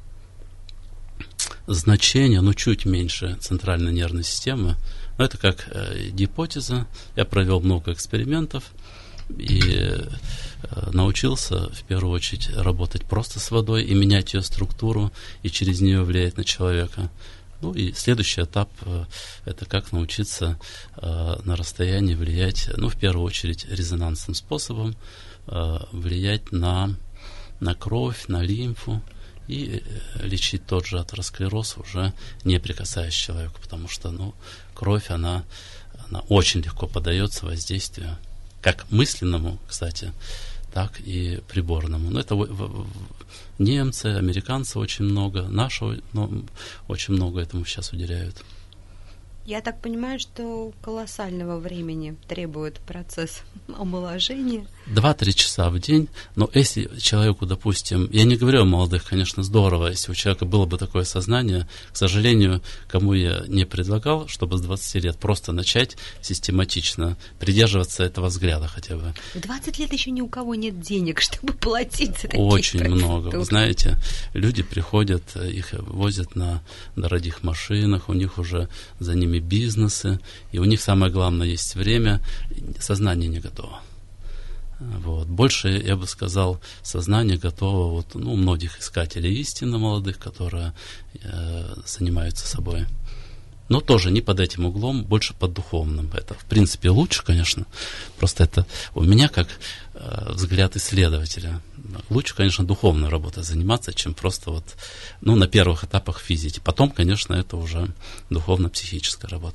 значение, ну, чуть меньше центральной нервной системы. Но это как э, гипотеза. Я провел много экспериментов и э, научился в первую очередь работать просто с водой и менять ее структуру, и через нее влиять на человека. Ну и следующий этап э, это как научиться э, на расстоянии влиять, ну, в первую очередь резонансным способом, э, влиять на, на кровь, на лимфу, и лечить тот же атеросклероз, уже не прикасаясь к человеку, потому что, ну, кровь, она, она очень легко поддается воздействию, как мысленному, кстати, так и приборному. Но это немцы, американцы очень много, наши, ну, очень много этому сейчас уделяют. Я так понимаю, что колоссального времени требует процесс омоложения. Два-три часа в день, но если человеку, допустим, я не говорю о молодых, конечно, здорово, если у человека было бы такое сознание, к сожалению, кому я не предлагал, чтобы с двадцати лет просто начать систематично придерживаться этого взгляда хотя бы. В двадцать лет еще ни у кого нет денег, чтобы платить за такие Очень процедуры. много. Вы знаете, люди приходят, их возят на дорогих машинах, у них уже за ними бизнесы, и у них самое главное есть время, сознание не готово. Вот. Больше, я бы сказал, сознание готово вот, ну, у многих искателей истины молодых, которые э, занимаются собой. Но тоже не под этим углом, больше под духовным. Это, в принципе, лучше, конечно. Просто это у меня как э, взгляд исследователя. Лучше, конечно, духовной работой заниматься, чем просто вот, ну, на первых этапах физики. Потом, конечно, это уже духовно-психическая работа.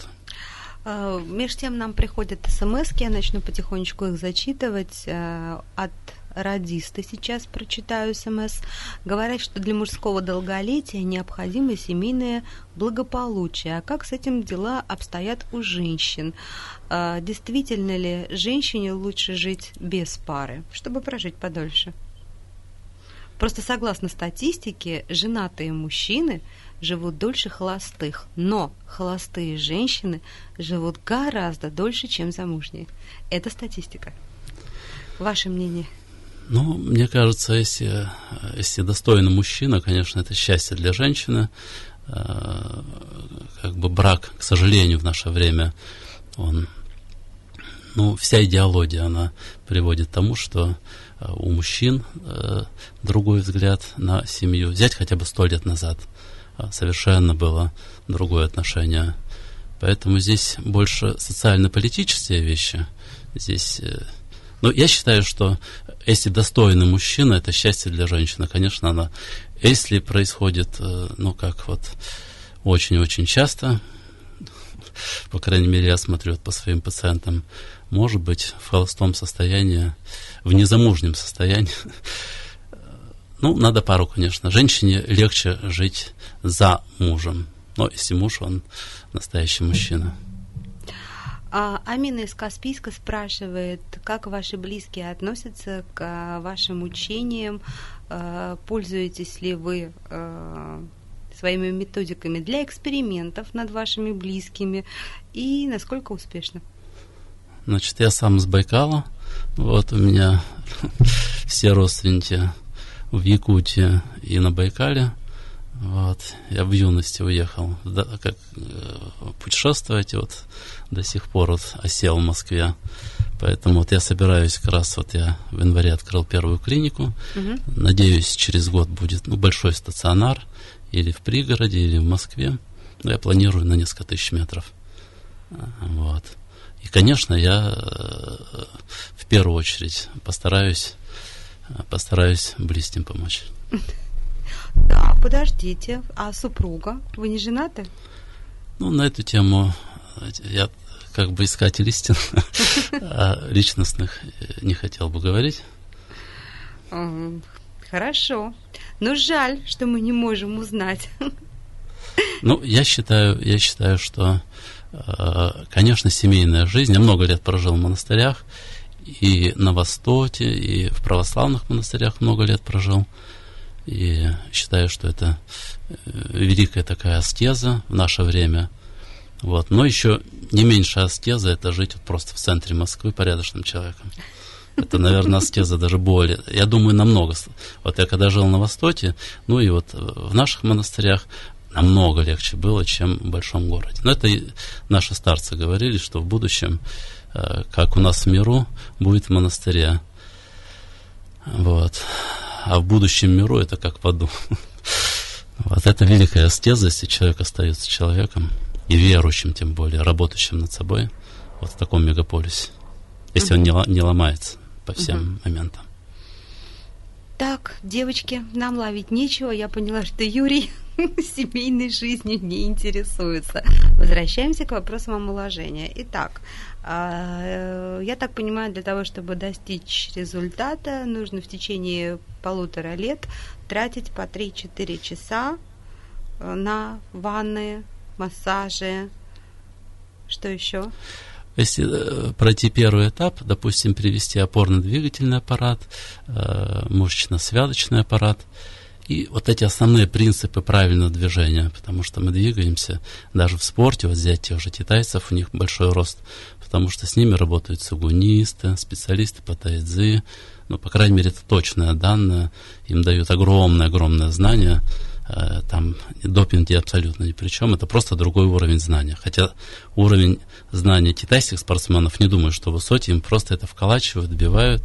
Между тем нам приходят смс-ки, я начну потихонечку их зачитывать от радисты, сейчас прочитаю смс, говорят, что для мужского долголетия необходимо семейное благополучие. А как с этим дела обстоят у женщин? Действительно ли женщине лучше жить без пары, чтобы прожить подольше? Просто согласно статистике, женатые мужчины живут дольше холостых, но холостые женщины живут гораздо дольше, чем замужние. Это статистика. Ваше мнение? Ну, мне кажется, если, если достойный мужчина, конечно, это счастье для женщины. Как бы брак, к сожалению, в наше время, он, ну, вся идеология, она приводит к тому, что у мужчин э, другой взгляд на семью. Взять хотя бы сто лет назад совершенно было другое отношение. Поэтому здесь больше социально-политические вещи. Здесь, э, ну, я считаю, что если достойный мужчина, это счастье для женщины. Конечно, она, если происходит, э, ну, как вот очень-очень часто, по крайней мере, я смотрю вот по своим пациентам, может быть, в холостом состоянии, в незамужнем состоянии. Ну, надо пару, конечно. Женщине легче жить за мужем. Но если муж, он настоящий мужчина. А, Амина из Каспийска спрашивает, как ваши близкие относятся к вашим учениям? Пользуетесь ли вы своими методиками для экспериментов над вашими близкими? И насколько успешно? Значит, я сам с Байкала. Вот у меня все родственники в Якутии и на Байкале. Вот. Я в юности уехал да, как э, путешествовать, и вот до сих пор вот осел в Москве. Поэтому вот я собираюсь как раз, вот я в январе открыл первую клинику. Угу. Надеюсь, через год будет, ну, большой стационар или в пригороде, или в Москве. Но я планирую на несколько тысяч метров. Вот. И, конечно, я э, в первую очередь постараюсь, постараюсь близким помочь. Да, подождите, а супруга? Вы не женаты? Ну, на эту тему я как бы искатель истин, а личностных не хотел бы говорить. Хорошо. Но жаль, что мы не можем узнать. Ну, я считаю, я считаю, что, конечно, семейная жизнь. Я много лет прожил в монастырях, и на Востоке, и в православных монастырях много лет прожил. И считаю, что это великая такая аскеза в наше время. Вот. Но еще не меньше аскеза — это жить вот просто в центре Москвы порядочным человеком. Это, наверное, аскеза даже более. Я думаю, намного. Вот я когда жил на Востоке, ну и вот в наших монастырях намного легче было, чем в большом городе. Но это и наши старцы говорили, что в будущем, как у нас в миру, будет в монастыре. Вот. А в будущем миру это как в аду. Вот это великая аскеза, если человек остается человеком, и верующим тем более, работающим над собой, вот в таком мегаполисе, если uh-huh. он не, не ломается по всем uh-huh. моментам. Так, девочки, нам ловить нечего. Я поняла, что Юрий семейной жизнью не интересуется. Возвращаемся к вопросам омоложения. Итак, я так понимаю, для того, чтобы достичь результата, нужно в течение полутора лет тратить по три-четыре часа на ванны, массажи. Что еще? Если пройти первый этап, допустим, привести опорно-двигательный аппарат, мышечно-связочный аппарат, и вот эти основные принципы правильного движения, потому что мы двигаемся даже в спорте, вот взять тех же китайцев, у них большой рост, потому что с ними работают сугунисты, специалисты по тайцзи, ну, по крайней мере, это точное данное, им дают огромное-огромное знание, там допинги абсолютно ни при чем, это просто другой уровень знания. Хотя уровень знания китайских спортсменов, не думаю, что высокий, им просто это вколачивают, добивают.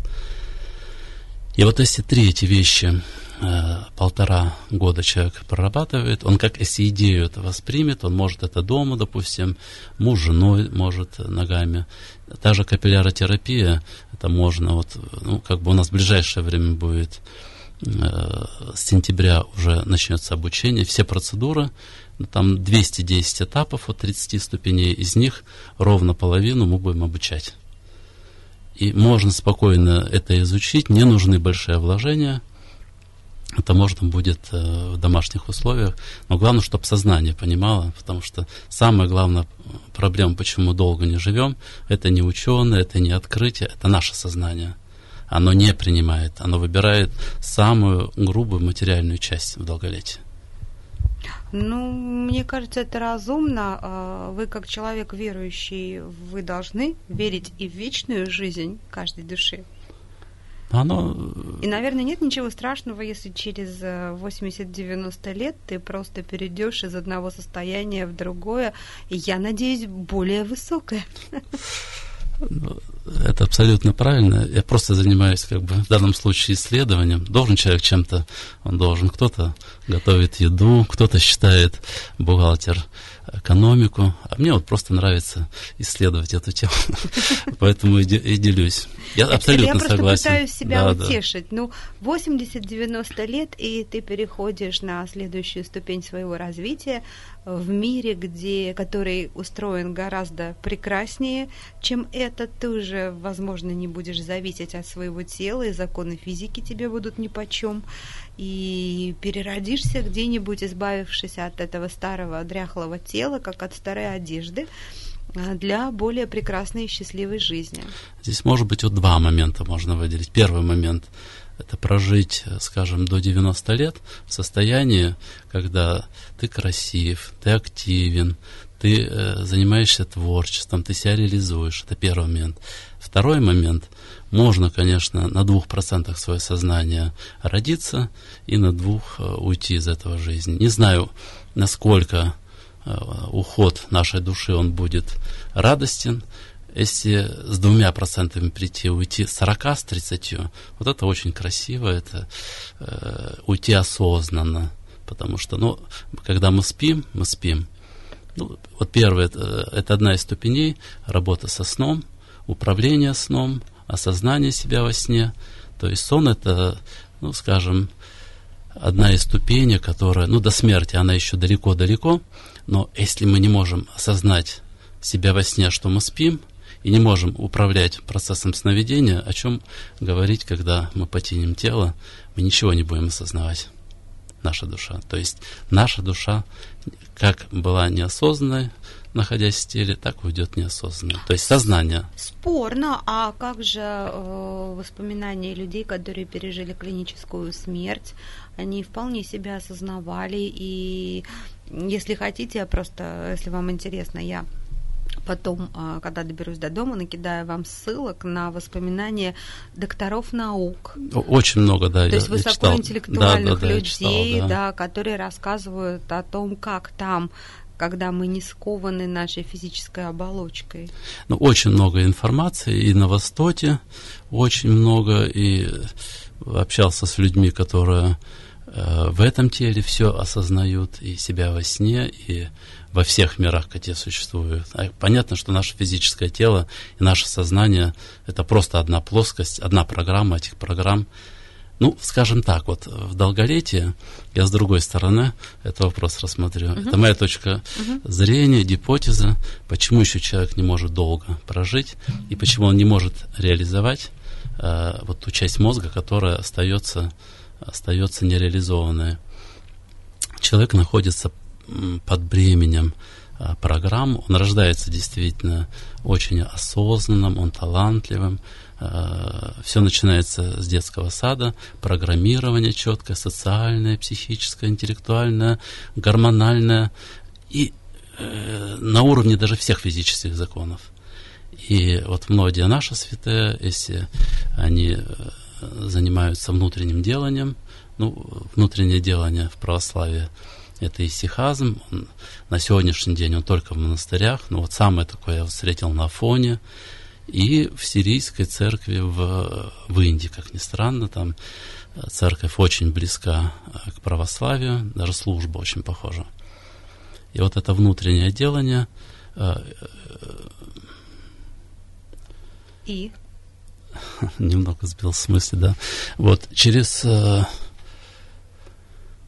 И вот если три эти вещи э, полтора года человек прорабатывает, он как если идею это воспримет, он может это дома, допустим, муж с женой может ногами. Та же капилляротерапия, это можно, вот, ну, как бы у нас в ближайшее время будет, э, с сентября уже начнется обучение, все процедуры, там двести десять этапов от тридцати ступеней, из них ровно половину мы будем обучать. И можно спокойно это изучить, не нужны большие вложения. Это можно будет э, в домашних условиях. Но главное, чтобы сознание понимало, потому что самая главная проблема, почему долго не живем, это не ученые, это не открытие, это наше сознание. Оно не принимает, оно выбирает самую грубую материальную часть в долголетии. Ну, мне кажется, это разумно. Вы, как человек верующий, вы должны верить и в вечную жизнь каждой души. Оно... И, наверное, нет ничего страшного, если через восемьдесят-девяносто лет ты просто перейдешь из одного состояния в другое, и, я надеюсь, более высокое. Это абсолютно правильно. Я просто занимаюсь, как бы, в данном случае исследованием. Должен человек чем-то, он должен. Кто-то готовит еду, кто-то считает, бухгалтер, экономику. А мне вот просто нравится исследовать эту тему. Поэтому и делюсь. Я абсолютно согласен. Я просто пытаюсь себя утешить. Ну, восемьдесят-девяносто лет, и ты переходишь на следующую ступень своего развития в мире, где, который устроен гораздо прекраснее, чем этот. Ты уже, возможно, не будешь зависеть от своего тела, и законы физики тебе будут нипочем. И переродишься где-нибудь, избавившись от этого старого дряхлого тела, как от старой одежды, для более прекрасной и счастливой жизни. Здесь, может быть, вот два момента можно выделить. Первый момент – это прожить, скажем, до девяноста лет в состоянии, когда ты красив, ты активен, ты э, занимаешься творчеством, ты себя реализуешь. Это первый момент. Второй момент – можно, конечно, на двух процентах свое сознание родиться и на двух э, уйти из этого жизни. Не знаю, насколько э, уход нашей души, он будет радостен. Если с двумя процентами прийти, уйти с сорока, с тридцатью, вот это очень красиво, это э, уйти осознанно. Потому что, ну, когда мы спим, мы спим. Ну, вот первое, это, это одна из ступеней, работа со сном, управление сном, осознание себя во сне. То есть сон это, ну, скажем, одна из ступеней, которая, ну, до смерти она еще далеко-далеко, но если мы не можем осознать себя во сне, что мы спим, и не можем управлять процессом сновидения, о чем говорить, когда мы покинем тело, мы ничего не будем осознавать. Наша душа. То есть наша душа, как была неосознанной, находясь в теле, так уйдет неосознанно. То есть сознание. Спорно. А как же э, воспоминания людей, которые пережили клиническую смерть? Они вполне себя осознавали. И если хотите, я просто, если вам интересно, я потом, когда доберусь до дома, накидаю вам ссылок на воспоминания докторов наук. Очень много, да. То есть высокоинтеллектуальных да, да, людей, читал, да. Да, которые рассказывают о том, как там, когда мы не скованы нашей физической оболочкой. Ну, очень много информации и на Востоке, очень много, и общался с людьми, которые э, в этом теле все осознают, и себя во сне, и во всех мирах, какие существуют. Понятно, что наше физическое тело и наше сознание – это просто одна плоскость, одна программа этих программ. Ну, скажем так, вот в долголетии, я с другой стороны этот вопрос рассмотрю. Uh-huh. Это моя точка uh-huh. зрения, гипотеза, почему еще человек не может долго прожить, и почему он не может реализовать э, вот ту часть мозга, которая остается, остается нереализованной. Человек находится под бременем а, программ, он рождается действительно очень осознанным, он талантливым, а, все начинается с детского сада, программирование четкое, социальное, психическое, интеллектуальное, гормональное, и э, на уровне даже всех физических законов. И вот многие наши святые, если они занимаются внутренним деланием, ну, внутреннее делание в православии это исихазм, он, на сегодняшний день он только в монастырях, но вот самое такое я встретил на Афоне и в сирийской церкви в, в Индии, как ни странно, там церковь очень близка к православию, даже служба очень похожа. И вот это внутреннее делание. И? Немного сбил с мысли, да. Вот через...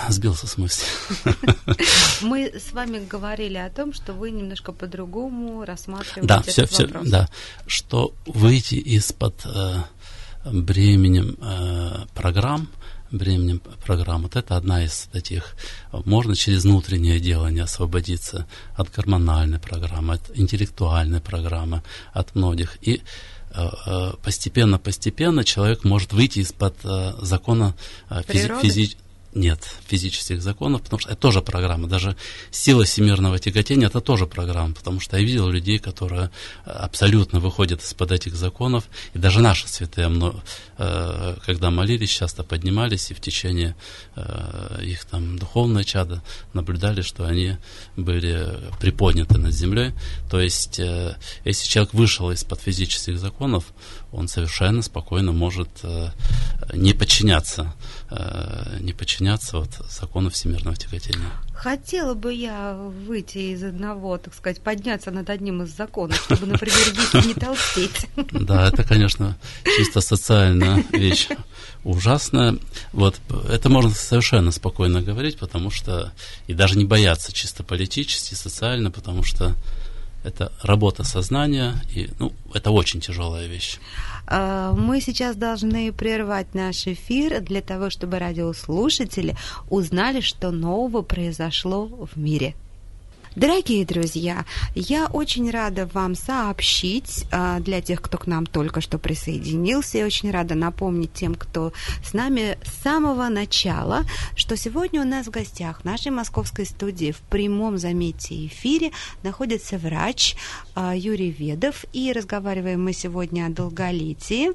сбился с мысли. Мы с вами говорили о том, что вы немножко по-другому рассматриваете да, этот все, все, вопрос. Да, что выйти из-под э, бременем э, программ, бременем программ, вот это одна из таких. Можно через внутреннее делание освободиться от гормональной программы, от интеллектуальной программы, от многих. И постепенно-постепенно человек может выйти из-под э, закона э, физи- физи- нет, физических законов, потому что это тоже программа. Даже сила всемирного тяготения – это тоже программа, потому что я видел людей, которые абсолютно выходят из-под этих законов, и даже наши святые, когда молились, часто поднимались, и в течение их там духовное чадо наблюдали, что они были приподняты над землей. То есть, если человек вышел из-под физических законов, он совершенно спокойно может не подчиняться, не подчиняться вот закону всемирного тяготения. Хотела бы я выйти из одного, так сказать, подняться над одним из законов, чтобы, например, есть не толстеть. Да, это, конечно, чисто социальная вещь ужасная. Вот это можно совершенно спокойно говорить, потому что и даже не бояться чисто политически, социально, потому что это работа сознания, и ну, это очень тяжелая вещь. Мы сейчас должны прервать наш эфир для того, чтобы радиослушатели узнали, что нового произошло в мире. Дорогие друзья, я очень рада вам сообщить, для тех, кто к нам только что присоединился, я очень рада напомнить тем, кто с нами с самого начала, что сегодня у нас в гостях в нашей московской студии в прямом, заметьте, эфире находится врач Юрий Ведов, и разговариваем мы сегодня о долголетии.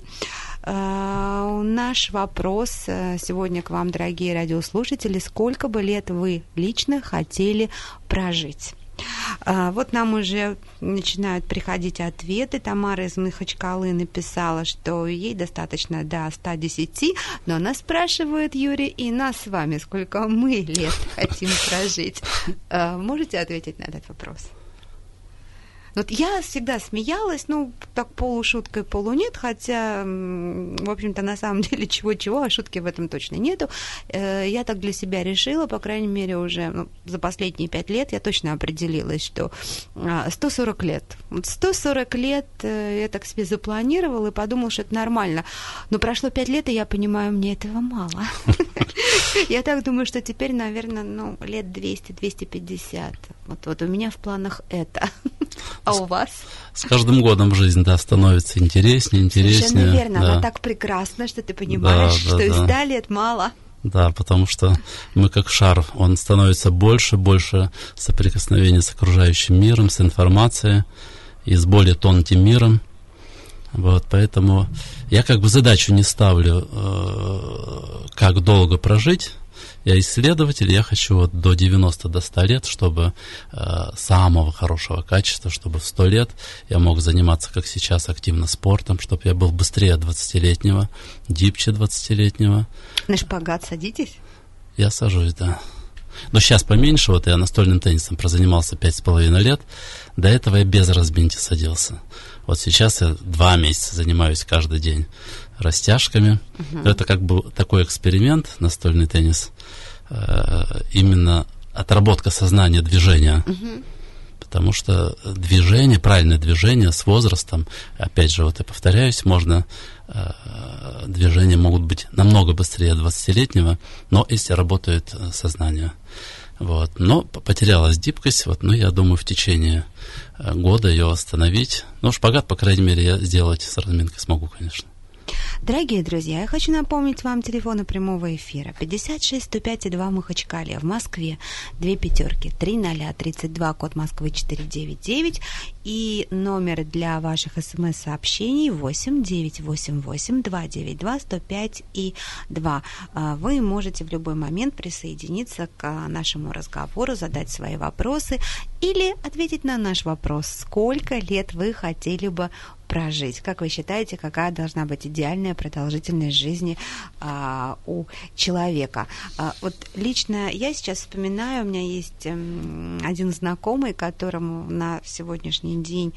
Наш вопрос сегодня к вам, дорогие радиослушатели: сколько бы лет вы лично хотели прожить? Вот нам уже начинают приходить ответы. Тамара из Махачкалы написала, что ей достаточно до ста десяти, но она спрашивает, Юрий, и нас с вами, сколько мы лет хотим прожить. Можете ответить на этот вопрос? Вот я всегда смеялась, ну, так полушуткой, полунет, хотя, в общем-то, на самом деле чего-чего, а шутки в этом точно нету. Я так для себя решила, по крайней мере, уже ну, за последние пять лет я точно определилась, что сто сорок лет. Вот сто сорок лет я так себе запланировала и подумала, что это нормально. Но прошло пять лет, и я понимаю, мне этого мало. Я так думаю, что теперь, наверное, ну, лет двести - двести пятьдесят. Вот, вот у меня в планах это. А у вас? С каждым годом жизнь, да, становится интереснее, интереснее. Совершенно верно. Да. Она так прекрасна, что ты понимаешь, да, что да, из ста лет мало. Да, потому что мы как шар, он становится больше, больше соприкосновения с окружающим миром, с информацией и с более тонким миром. Вот, поэтому я как бы задачу не ставлю, э, как долго прожить. Я исследователь, я хочу вот до девяноста, до ста лет, чтобы э, самого хорошего качества, чтобы в сто лет я мог заниматься, как сейчас, активно спортом, чтобы я был быстрее двадцатилетнего, гибче двадцатилетнего. На шпагат садитесь? Я сажусь, да. Но сейчас поменьше, вот я настольным теннисом прозанимался пять с половиной лет, до этого я без разминки садился. Вот сейчас я два месяца занимаюсь каждый день растяжками. Uh-huh. Это как бы такой эксперимент, настольный теннис, э, именно отработка сознания движения. Uh-huh. Потому что движение, правильное движение с возрастом, опять же, вот я повторяюсь, можно, э, движения могут быть намного быстрее двадцатилетнего, но если работает сознание. Вот. Но потерялась гибкость, вот, но я думаю, в течение года ее восстановить. Ну, шпагат, по крайней мере, я сделать с разминкой смогу, конечно. Дорогие друзья, я хочу напомнить вам телефоны прямого эфира. пятьдесят шесть сто пять и два Махачкале. В Москве две пятерки, три ноля тридцать два, код Москвы четыреста девяносто девять. И номер для ваших смс-сообщений восемь девятьсот восемьдесят восемь двести девяносто два сто пять и два. Вы можете в любой момент присоединиться к нашему разговору, задать свои вопросы или ответить на наш вопрос. Сколько лет вы хотели бы прожить? Как вы считаете, какая должна быть идеальная продолжительность жизни а, у человека? А, вот лично я сейчас вспоминаю, у меня есть м, один знакомый, которому на сегодняшний день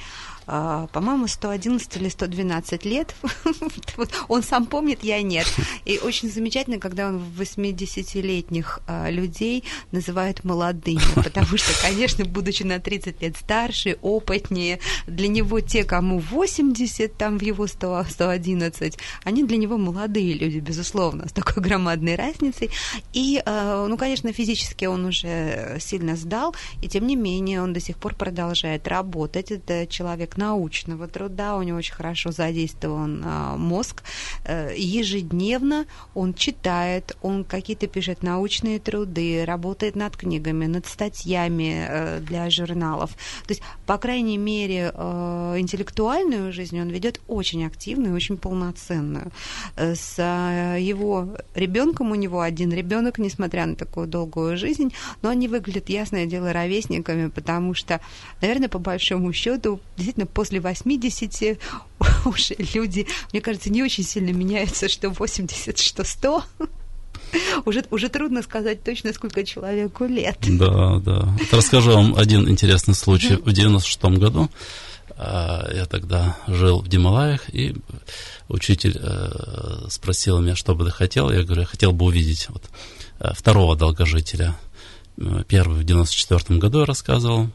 по-моему, сто одиннадцать или сто двенадцать лет. Он сам помнит, я нет. И очень замечательно, когда он восьмидесятилетних людей называет молодыми, потому что, конечно, будучи на тридцать лет старше, опытнее, для него те, кому восемьдесят, там в его сто, сто одиннадцать, они для него молодые люди, безусловно, с такой громадной разницей. И, ну, конечно, физически он уже сильно сдал, и тем не менее он до сих пор продолжает работать. Это человек научного труда, у него очень хорошо задействован мозг. Ежедневно он читает, он какие-то пишет научные труды, работает над книгами, над статьями для журналов. То есть, по крайней мере, интеллектуальную жизнь он ведет очень активную, очень полноценную. С его ребенком, у него один ребенок, несмотря на такую долгую жизнь, но они выглядят, ясное дело, ровесниками, потому что, наверное, по большому счету, действительно, после восьмидесяти уже люди, мне кажется, не очень сильно меняются, что восемьдесят, что сто. Уже, уже трудно сказать точно, сколько человеку лет. Да, да. Вот расскажу вам один интересный случай. В девяносто шестом году я тогда жил в Гималаях, и учитель спросил меня, что бы ты хотел. Я говорю, я хотел бы увидеть вот второго долгожителя. Первый в девяносто четвёртом году я рассказывал.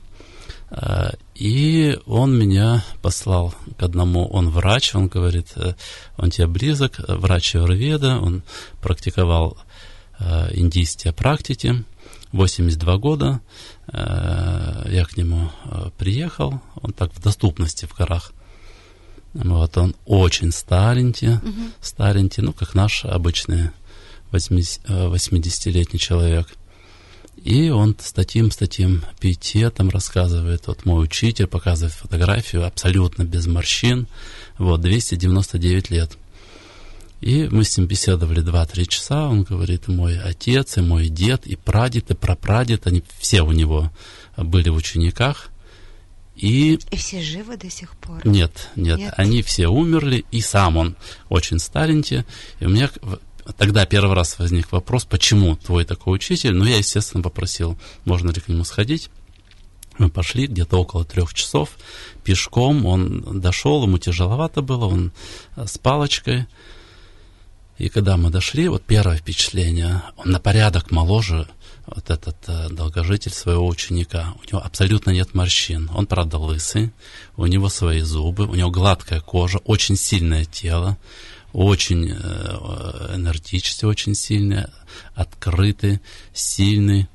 И он меня послал к одному, он врач, он говорит, он тебе близок, врач аюрведа, он практиковал индийские практики, восемьдесят два года, я к нему приехал, он так в доступности в горах. Вот, он очень старенький, угу. старенький, ну, как наш обычный восьмидесятилетний человек. И он с таким, с таким пиететом рассказывает, вот мой учитель показывает фотографию, абсолютно без морщин, вот, двести девяносто девять лет. И мы с ним беседовали два-три часа, он говорит, мой отец, и мой дед, и прадед, и прапрадед, они все у него были в учениках. И, и все живы до сих пор? Нет, нет, нет, они все умерли, и сам он очень старенький, и у меня... Тогда первый раз возник вопрос, почему твой такой учитель? Ну, я, естественно, попросил, можно ли к нему сходить. Мы пошли где-то около трех часов пешком. Он дошел, ему тяжеловато было, он с палочкой. И когда мы дошли, вот первое впечатление, он на порядок моложе, вот этот э, долгожитель своего ученика. У него абсолютно нет морщин. Он, правда, лысый, у него свои зубы, у него гладкая кожа, очень сильное тело. Очень энергичный, очень сильный, открытый, сильный.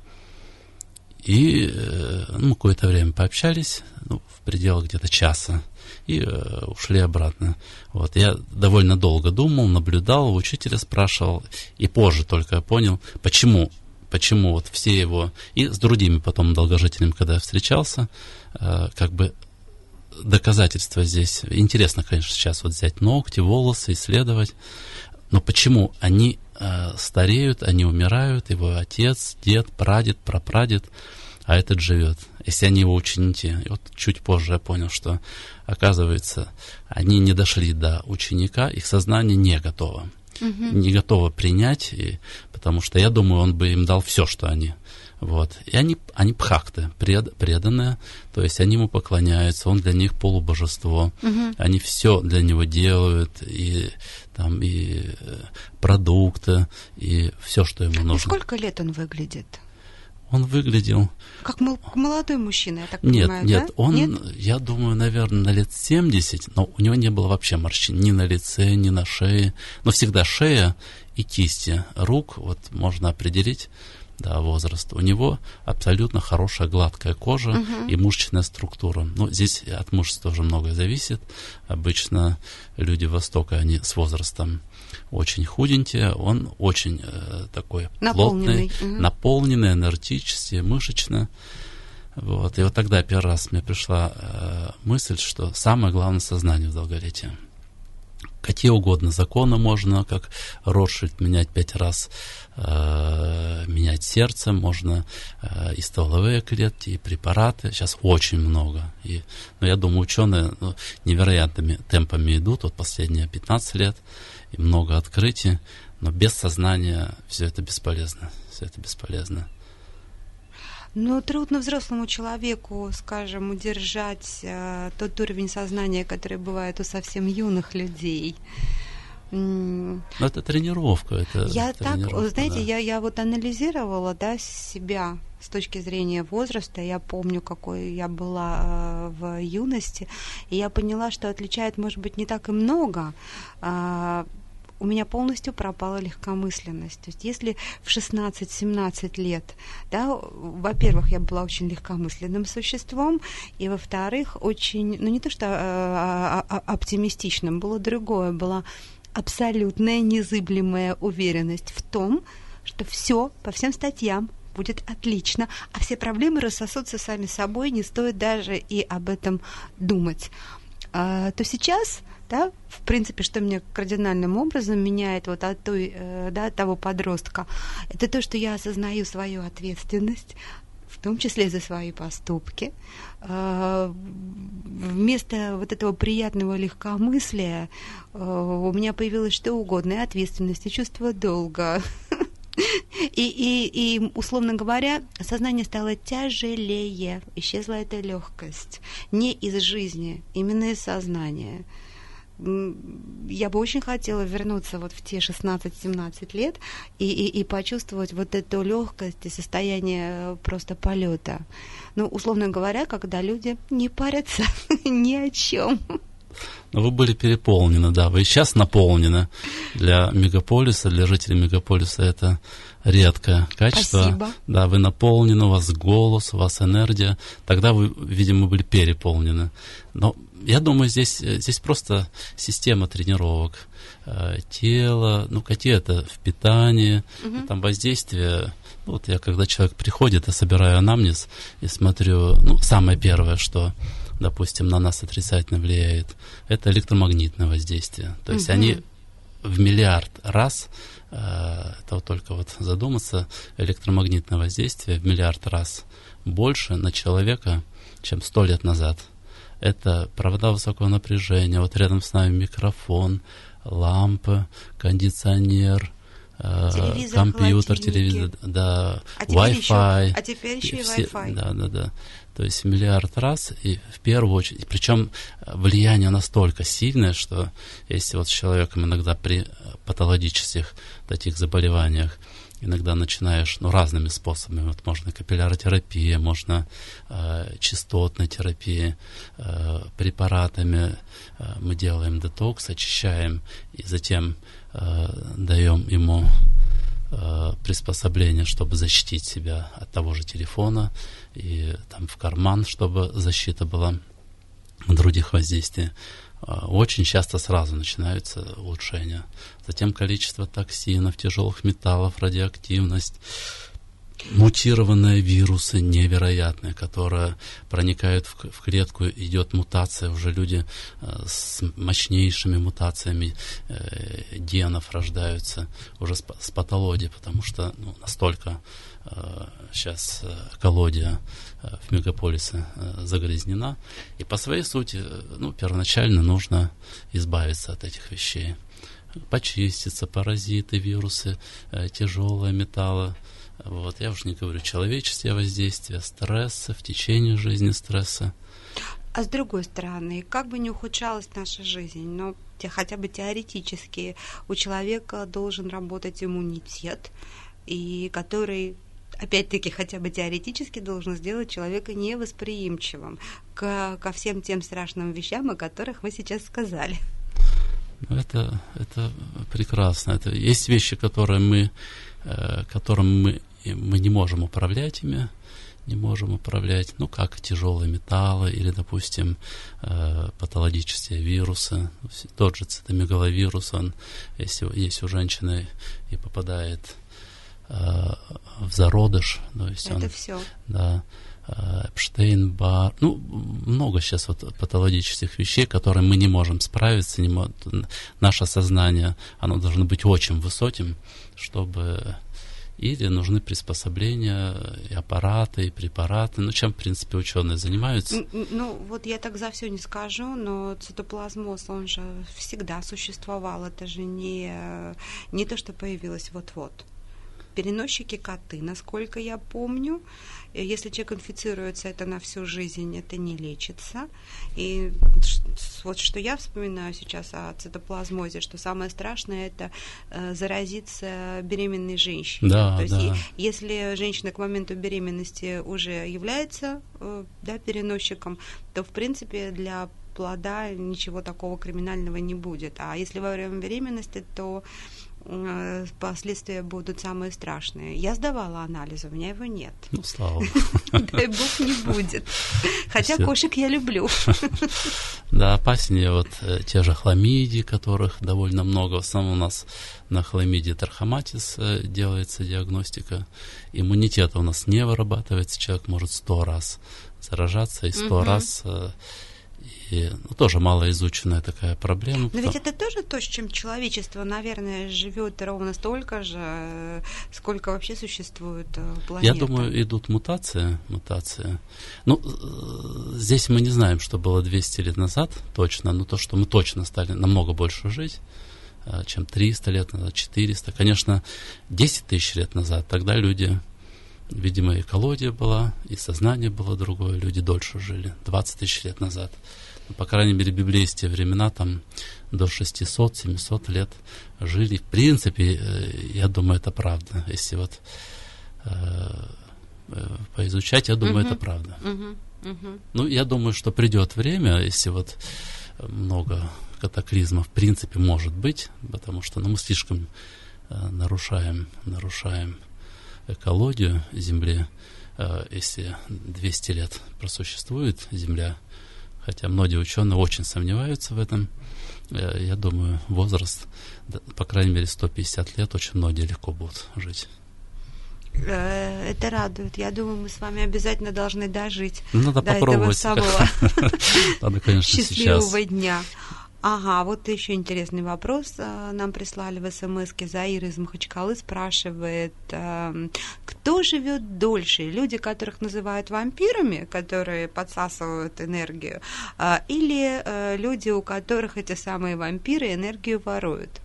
И ну, какое-то время пообщались, ну, в пределах где-то часа, и э, ушли обратно. Вот. Я довольно долго думал, наблюдал, у учителя спрашивал, и позже только я понял, почему, почему вот все его... И с другими потом долгожителями, когда я встречался, э, как бы... доказательства здесь. Интересно, конечно, сейчас вот взять ногти, волосы, исследовать. Но почему они э, стареют, они умирают, его отец, дед, прадед, прапрадед, а этот живет. Если они его ученики. И вот чуть позже я понял, что, оказывается, они не дошли до ученика, их сознание не готово. Угу. Не готово принять, и, потому что, я думаю, он бы им дал все, что они. Вот. И они, они бхакты, пред, преданные, то есть они ему поклоняются, он для них полубожество, угу. Они все для него делают, и, там, и продукты, и все, что ему нужно. И сколько лет он выглядит? Он выглядел... Как молодой мужчина, я так нет, понимаю, нет, да? Он, нет, я думаю, наверное, на лет семьдесят, но у него не было вообще морщин ни на лице, ни на шее, но всегда шея и кисти рук, вот можно определить, да, возраст. У него абсолютно хорошая гладкая кожа uh-huh. и мышечная структура. Ну, здесь от мышц тоже многое зависит. Обычно люди Востока, они с возрастом очень худенькие, он очень э, такой наполненный. плотный, uh-huh. наполненный, энергетический, мышечно. Вот. И вот тогда первый раз мне пришла э, мысль, что самое главное сознание в долголетии. Какие угодно законы можно, как Ротшильд, менять пять раз, э, менять сердце, можно э, и стволовые клетки, и препараты. Сейчас очень много. И, ну, я думаю, ученые ну, невероятными темпами идут, вот последние пятнадцать лет, и много открытий, но без сознания все это бесполезно. Все это бесполезно. Ну, трудно взрослому человеку, скажем, удержать э, тот уровень сознания, который бывает у совсем юных людей. Но это тренировка. Это я тренировка, так, знаете, да. я, я вот анализировала, да, себя с точки зрения возраста. Я помню, какой я была э, в юности, и я поняла, что отличает, может быть, не так и много. Э, у меня полностью пропала легкомысленность. То есть если в шестнадцать-семнадцать лет, да, во-первых, я была очень легкомысленным существом, и во-вторых, очень, ну не то что а, а, оптимистичным, было другое, была абсолютная незыблемая уверенность в том, что все по всем статьям будет отлично, а все проблемы рассосутся сами собой, не стоит даже и об этом думать. А, то сейчас, да, в принципе, что меня кардинальным образом меняет вот от, той, да, от того подростка, это то, что я осознаю свою ответственность, в том числе за свои поступки. Вместо вот этого приятного легкомыслия у меня появилось что угодно, и ответственность, и чувство долга. И, и, и, условно говоря, сознание стало тяжелее, исчезла эта легкость. Не из жизни, именно из сознания. Я бы очень хотела вернуться вот в те шестнадцать-семнадцать лет и, и, и почувствовать вот эту легкость и состояние просто полета. Ну, условно говоря, когда люди не парятся ни о чем. Но вы были переполнены, да, вы сейчас наполнены. Для мегаполиса, для жителей мегаполиса это редкое качество. Спасибо. Да, вы наполнены, у вас голос, у вас энергия. Тогда вы, видимо, были переполнены. Но я думаю, здесь, здесь просто система тренировок. Тело, ну, какие-то в питании, угу. Там воздействие. Вот я, когда человек приходит, я собираю анамнез и смотрю, ну, самое первое, что, допустим, на нас отрицательно влияет, это электромагнитное воздействие. То есть угу. они в миллиард раз, это вот только вот задуматься, электромагнитное воздействие в миллиард раз больше на человека, чем сто лет назад. Это провода высокого напряжения, вот рядом с нами микрофон, лампы, кондиционер, телевизор, компьютер, телевизор, да, а Wi-Fi. Еще, а теперь еще и все, Wi-Fi. Да, да, да. То есть миллиард раз, и в первую очередь, причем влияние настолько сильное, что если вот с человеком иногда при патологических таких заболеваниях иногда начинаешь, ну, разными способами. Вот можно капилляротерапия, можно э, частотная терапия, э, препаратами э, мы делаем детокс, очищаем и затем э, даем ему э, приспособление, чтобы защитить себя от того же телефона и там в карман, чтобы защита была от других воздействий. Очень часто сразу начинаются улучшения. Затем количество токсинов, тяжелых металлов, радиоактивность, мутированные вирусы невероятные, которые проникают в, в клетку, идет мутация, уже люди э, с мощнейшими мутациями э, генов рождаются уже с, с патологией, потому что ну, настолько э, сейчас экология э, в мегаполисе э, загрязнена. И по своей сути, ну, первоначально нужно избавиться от этих вещей. Почиститься, паразиты, вирусы, э, тяжелые металлы. Вот, я уже не говорю человеческие воздействия, стресса, в течение жизни стресса. А с другой стороны, как бы ни ухудшалась наша жизнь, но хотя бы теоретически у человека должен работать иммунитет, и который, опять-таки, хотя бы теоретически должен сделать человека невосприимчивым к, ко всем тем страшным вещам, о которых вы сейчас сказали. Это, это прекрасно. Это, есть вещи, которые мы, э, которым мы мы не можем управлять ими, не можем управлять, ну, как тяжелые металлы или, допустим, э, патологические вирусы. Тот же цитомегаловирус, он, если, если у женщины и попадает э, в зародыш, то есть это он... все. Да, Эпштейн-Бар, ну, много сейчас вот патологических вещей, которые мы не можем справиться, не мо... наше сознание, оно должно быть очень высоким, чтобы... Или нужны приспособления, и аппараты, и препараты, ну, чем, в принципе, ученые занимаются. Ну, вот я так за все не скажу, но цитоплазмоз, он же всегда существовал, это же не, не то, что появилось вот-вот. переносчики коты, насколько я помню. Если человек инфицируется, это на всю жизнь, это не лечится. И вот что я вспоминаю сейчас о цитоплазмозе, что самое страшное – это э, заразиться беременной женщиной. Да, То есть да. и, если женщина к моменту беременности уже является э, да, переносчиком, то, в принципе, для плода ничего такого криминального не будет. А если во время беременности, то последствия будут самые страшные. Я сдавала анализ, у меня его нет. Ну, слава богу. Дай бог, не будет. Хотя кошек я люблю. Да, опаснее вот те же хламидии, которых довольно много. В основном у нас на хламидии трахоматис делается диагностика. Иммунитета у нас не вырабатывается. Человек может сто раз заражаться и сто раз... И, ну, тоже малоизученная такая проблема. Но ведь это тоже то, с чем человечество, наверное, живет ровно столько же, сколько вообще существует планета. Я думаю, идут мутации, мутации. Ну, здесь мы не знаем, что было двести лет назад точно, но то, что мы точно стали намного больше жить, чем триста лет назад, четыреста. Конечно, десять тысяч лет назад тогда люди... Видимо, экология была, и сознание было другое, люди дольше жили, двадцать тысяч лет назад. Ну, по крайней мере, библейские времена там до шестьсот-семьсот лет жили. В принципе, я думаю, это правда. Если вот э, поизучать, я думаю, uh-huh. это правда. Uh-huh. Uh-huh. Ну, я думаю, что придет время, если вот много катаклизмов, в принципе, может быть, потому что ну, мы слишком э, нарушаем, нарушаем экологию Земли, если двести лет просуществует Земля, хотя многие ученые очень сомневаются в этом, я думаю, возраст, по крайней мере, сто пятьдесят лет, очень многие легко будут жить. Это радует. Я думаю, мы с вами обязательно должны дожить Надо до попробовать. этого самого Надо, конечно, счастливого сейчас. дня. Ага, вот еще интересный вопрос нам прислали в смс-ке. Заир из Махачкалы спрашивает, кто живет дольше? Люди, которых называют вампирами, которые подсасывают энергию, или люди, у которых эти самые вампиры энергию воруют?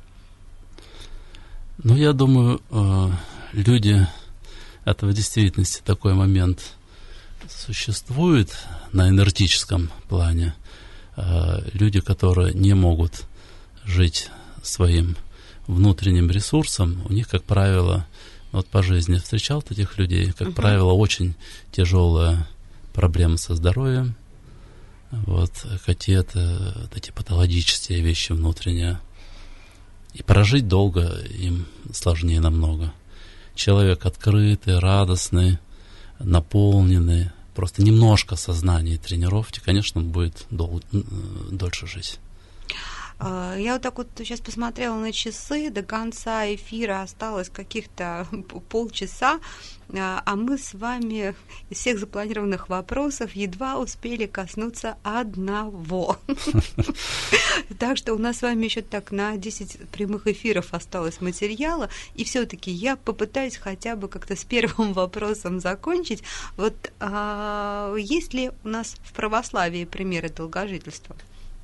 Ну, я думаю, люди, это в действительности такой момент существует на энергетическом плане. Люди, которые не могут жить своим внутренним ресурсом, у них, как правило, вот по жизни встречал таких людей, как uh-huh. правило, очень тяжелая проблема со здоровьем, вот, какие-то вот эти патологические вещи внутренние. И прожить долго им сложнее намного. Человек открытый, радостный, наполненный, просто немножко сознания и тренировки, конечно, он будет дол- дольше жить. Я вот так вот сейчас посмотрела на часы, до конца эфира осталось каких-то полчаса, а мы с вами из всех запланированных вопросов едва успели коснуться одного. Так что у нас с вами еще так на десять прямых эфиров осталось материала, и все-таки я попытаюсь хотя бы как-то с первым вопросом закончить. Вот а, есть ли у нас в православии примеры долгожительства?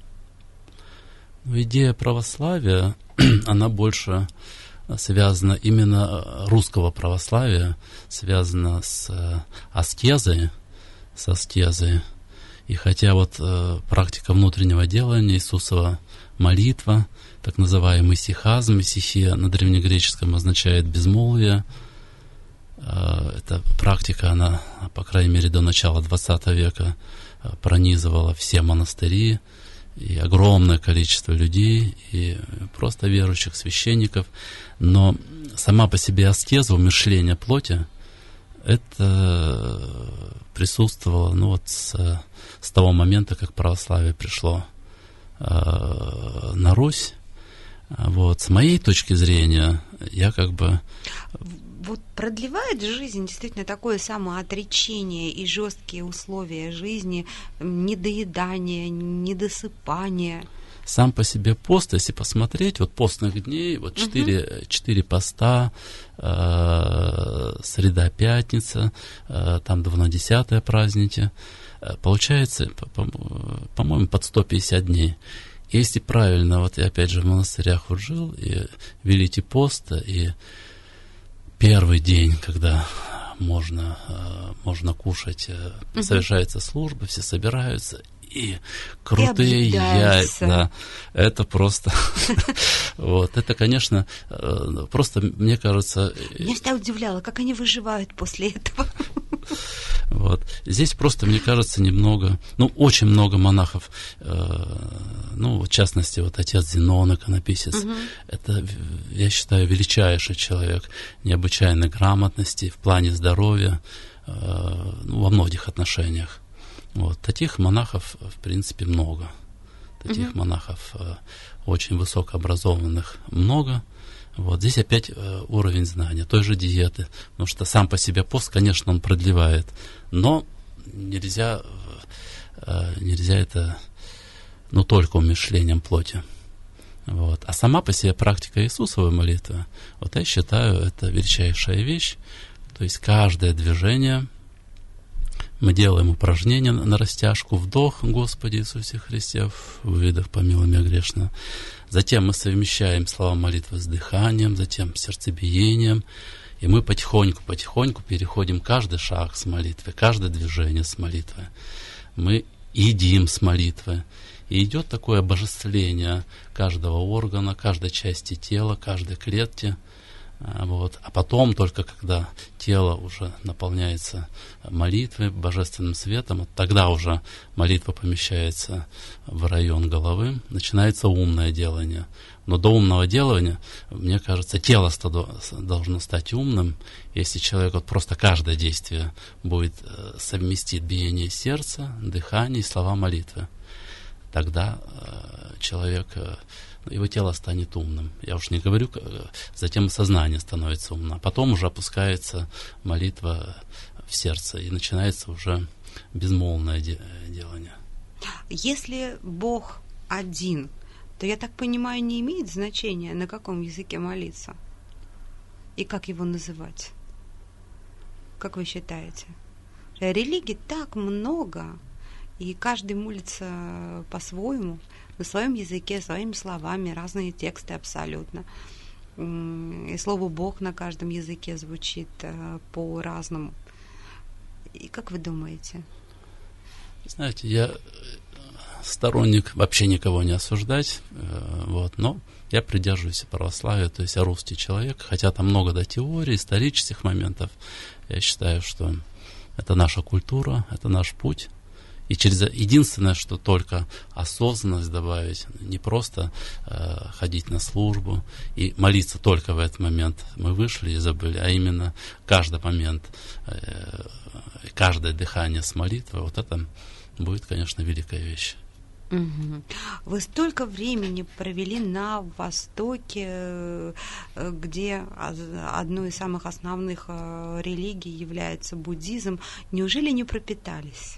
Идея православия, она больше связана, именно русского православия, связана с аскезой, с аскезой. И хотя вот э, практика внутреннего делания, Иисусова молитва, так называемый сихазм, исихия на древнегреческом означает безмолвие, э, эта практика, она, по крайней мере, до начала двадцатого века пронизывала все монастыри, и огромное количество людей, и просто верующих, священников. Но сама по себе аскеза, умерщвление плоти, это присутствовало ну, вот с, с того момента, как православие пришло э, на Русь. Вот. С моей точки зрения, я как бы... Вот продлевает жизнь действительно такое самоотречение и жесткие условия жизни, недоедание, недосыпание? Сам по себе пост, если посмотреть, вот постных дней, вот четыре, uh-huh. четыре поста, э, среда, пятница, э, там двунадесятые праздники, э, получается, по, по, по-моему, под сто пятьдесят дней. Если правильно, вот я опять же в монастырях вот жил, и велите пост, и первый день, когда можно, можно кушать, угу. совершается служба, все собираются, и крутые яйца, да, это просто, вот, это, конечно, просто, мне кажется... Меня всегда удивляло, как они выживают после этого. Вот. Здесь просто, мне кажется, немного, ну, очень много монахов, э, ну, в частности, вот отец Зенон, иконописец, угу. это, я считаю, величайший человек необычайной грамотности в плане здоровья, э, ну, во многих отношениях. Вот. Таких монахов, в принципе, много. Таких угу. монахов э, очень высокообразованных много. Вот здесь опять э, уровень знания, той же диеты, потому что сам по себе пост, конечно, он продлевает, но нельзя, э, нельзя это, ну, только умерщвлением плоти. Вот. А сама по себе практика Иисусовой молитвы, вот я считаю, это величайшая вещь, то есть каждое движение, мы делаем упражнения на растяжку, вдох, Господи Иисусе Христе, выдох, помилуй меня грешного. Затем мы совмещаем слова молитвы с дыханием, затем с сердцебиением, и мы потихоньку-потихоньку переходим каждый шаг с молитвы, каждое движение с молитвы. Мы едим с молитвы, и идет такое обожествление каждого органа, каждой части тела, каждой клетки. Вот. А потом, только когда тело уже наполняется молитвой, божественным светом, вот тогда уже молитва помещается в район головы, начинается умное делание. Но до умного делания, мне кажется, тело должно стать умным. Если человек вот просто каждое действие будет совместить биение сердца, дыхание и слова молитвы, тогда человек... его тело станет умным. Я уж не говорю, затем сознание становится умным, а потом уже опускается молитва в сердце, и начинается уже безмолвное де- делание. Если Бог один, то, я так понимаю, не имеет значения, на каком языке молиться и как его называть. Как вы считаете? Религий так много, и каждый молится по-своему, на своем языке, своими словами, разные тексты абсолютно. И слово «Бог» на каждом языке звучит по-разному. И как вы думаете? Знаете, я сторонник вообще никого не осуждать, вот, но я придерживаюсь православия, то есть я русский человек, хотя там много, да, теорий, исторических моментов. Я считаю, что это наша культура, это наш путь. И через единственное, что только осознанность добавить, не просто э, ходить на службу и молиться только в этот момент. Мы вышли и забыли, а именно каждый момент, э, каждое дыхание с молитвой, вот это будет, конечно, великая вещь. Угу. Вы столько времени провели на Востоке, где одной из самых основных религий является буддизм. Неужели не пропитались?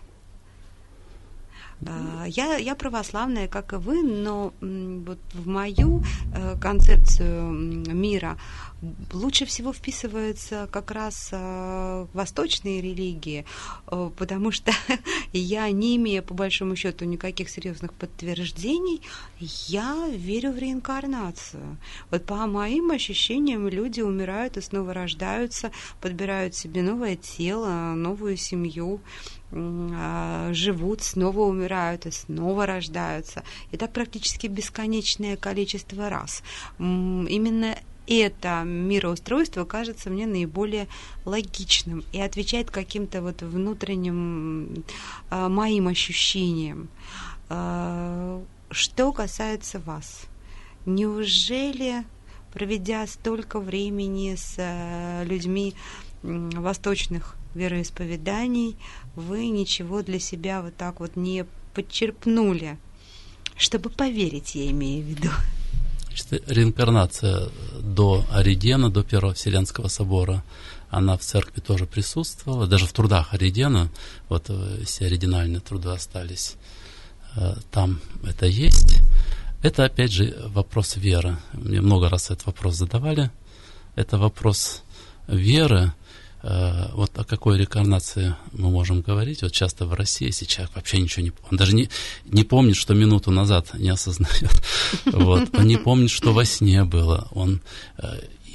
Я, я православная, как и вы, но вот в мою концепцию мира лучше всего вписываются как раз восточные религии, потому что я, не имея по большому счету никаких серьезных подтверждений, я верю в реинкарнацию. Вот по моим ощущениям, люди умирают и снова рождаются, подбирают себе новое тело, новую семью, живут, снова умирают и снова рождаются. И так практически бесконечное количество раз. Именно это мироустройство кажется мне наиболее логичным и отвечает каким-то вот внутренним а, моим ощущениям. А, что касается вас, неужели, проведя столько времени с а, людьми м, восточных вероисповеданий, вы ничего для себя вот так вот не подчерпнули, чтобы поверить, я имею в виду? Значит, реинкарнация до Оригена, до Первого Вселенского собора, она в церкви тоже присутствовала, даже в трудах Оригена, вот все оригинальные труды остались, там это есть. Это, опять же, вопрос веры. Мне много раз этот вопрос задавали. Это вопрос веры. Вот о какой реинкарнации мы можем говорить. Вот часто в России, если человек вообще ничего не помнит, он даже не, не помнит, что минуту назад не осознает. Вот. Он не помнит, что во сне было. Он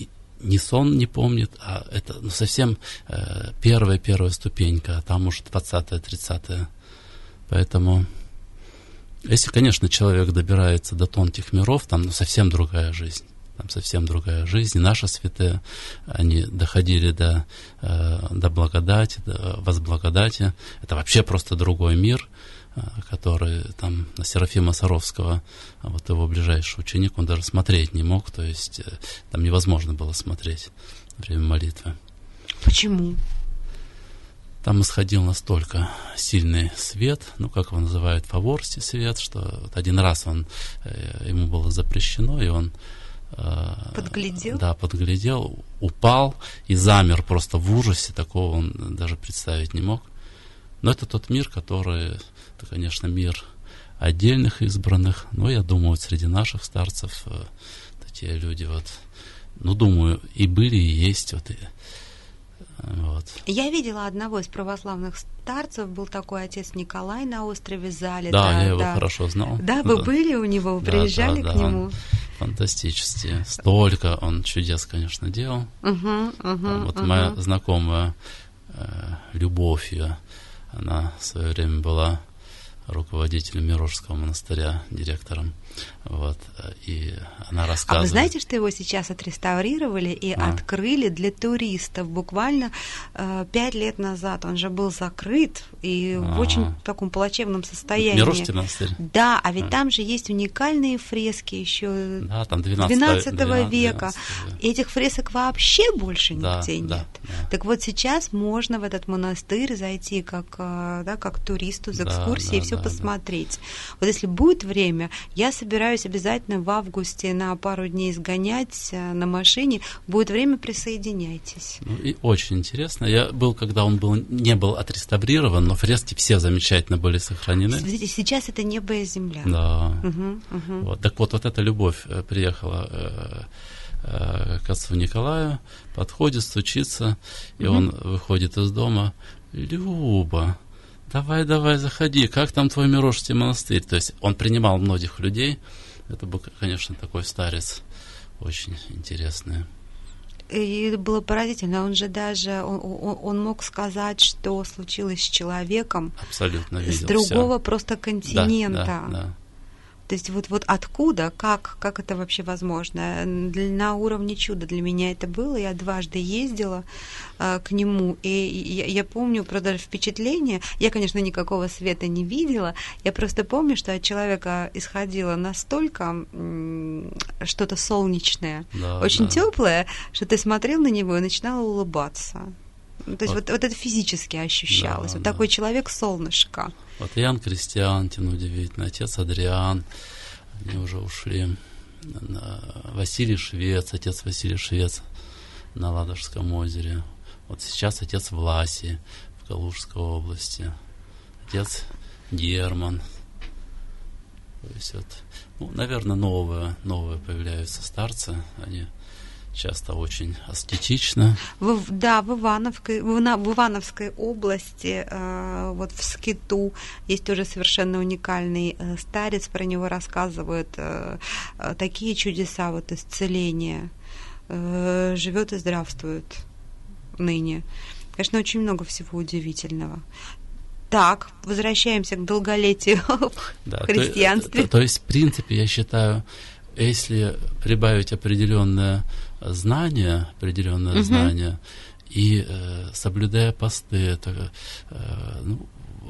не сон не помнит, а это ну, совсем э, первая-первая ступенька, а там уже двадцатая-тридцатая. Поэтому, если, конечно, человек добирается до тонких миров, там ну, совсем другая жизнь. Там совсем другая жизнь. И наши святые, они доходили до, э, до благодати, до возблагодати. Это вообще просто другой мир, э, который там на Серафима Саровского, вот его ближайший ученик, он даже смотреть не мог. То есть э, там невозможно было смотреть во время молитвы. Почему? Там исходил настолько сильный свет, ну, как его называют, фаворский свет, что вот один раз он, э, ему было запрещено, и он подглядел? Да, подглядел, упал и замер просто в ужасе, такого он даже представить не мог. Но это тот мир, который, это, конечно, мир отдельных избранных, но я думаю, вот среди наших старцев такие люди вот, ну, думаю, и были, и есть вот, и, вот. Я видела одного из православных старцев, был такой отец Николай на острове Зале. Да, да, я его да. хорошо знал. Да, вы да. были у него, вы да, приезжали да, к да, нему? Он фантастически. Столько он чудес, конечно, делал. Uh-huh, uh-huh, вот uh-huh. моя знакомая э, Любовь, ее, она в свое время была руководителем Мирожского монастыря, директором. Вот, и она рассказывает. А вы знаете, что его сейчас отреставрировали и а. открыли для туристов? Буквально э, пять лет назад он же был закрыт и а. в очень таком плачевном состоянии. Мирожский монастырь? Да, а ведь а. там же есть уникальные фрески еще да, там двенадцатого века. Этих фресок вообще больше да, нигде да, нет. Да. Так вот сейчас можно в этот монастырь зайти как, да, как туристу с экскурсией да, и все да, посмотреть. Да. Вот если будет время, я собираюсь обязательно в августе на пару дней сгонять на машине. Будет время, присоединяйтесь. Ну, и очень интересно. Я был, когда он был, не был отреставрирован, но фрески все замечательно были сохранены. Смотрите, сейчас это небо и земля. Да. Угу, угу. Вот. Так вот, вот эта Любовь приехала э, э, к отцу Николаю, подходит, стучится, и угу. он выходит из дома. Люба, давай, давай, заходи, как там твой Мирожский монастырь? То есть он принимал многих людей. Это был, конечно, такой старец, очень интересный. И было поразительно, он же даже, он, он мог сказать, что случилось с человеком. Абсолютно видел с другого все. Просто континента. Да, да, да. То есть вот, вот откуда, как, как это вообще возможно? На уровне чуда для меня это было. Я дважды ездила э, к нему, и я, я помню, правда, впечатление. Я, конечно, никакого света не видела. Я просто помню, что от человека исходило настолько м- что-то солнечное, да, очень да. теплое, что ты смотрел на него и начинал улыбаться. То есть вот, вот, вот это физически ощущалось. Да, вот да. такой человек солнышко. Вот Иоанн Крестьянкин, удивительно, отец Адриан, они уже ушли. Василий Швец, отец Василий Швец на Ладожском озере. Вот сейчас отец Власий в Калужской области. Отец Герман. То есть вот, ну, наверное, новые, новые появляются старцы, они часто очень аскетично. В, да, в Ивановской, в, в Ивановской области, э, вот в Скиту, есть тоже совершенно уникальный э, старец, про него рассказывают э, э, такие чудеса, вот исцеления. Э, живет и здравствует ныне. Конечно, очень много всего удивительного. Так, возвращаемся к долголетию да, в христианстве. То, то, то есть, в принципе, я считаю, если прибавить определенное знание, определенное uh-huh. знание, и э, соблюдая посты, это, э, ну,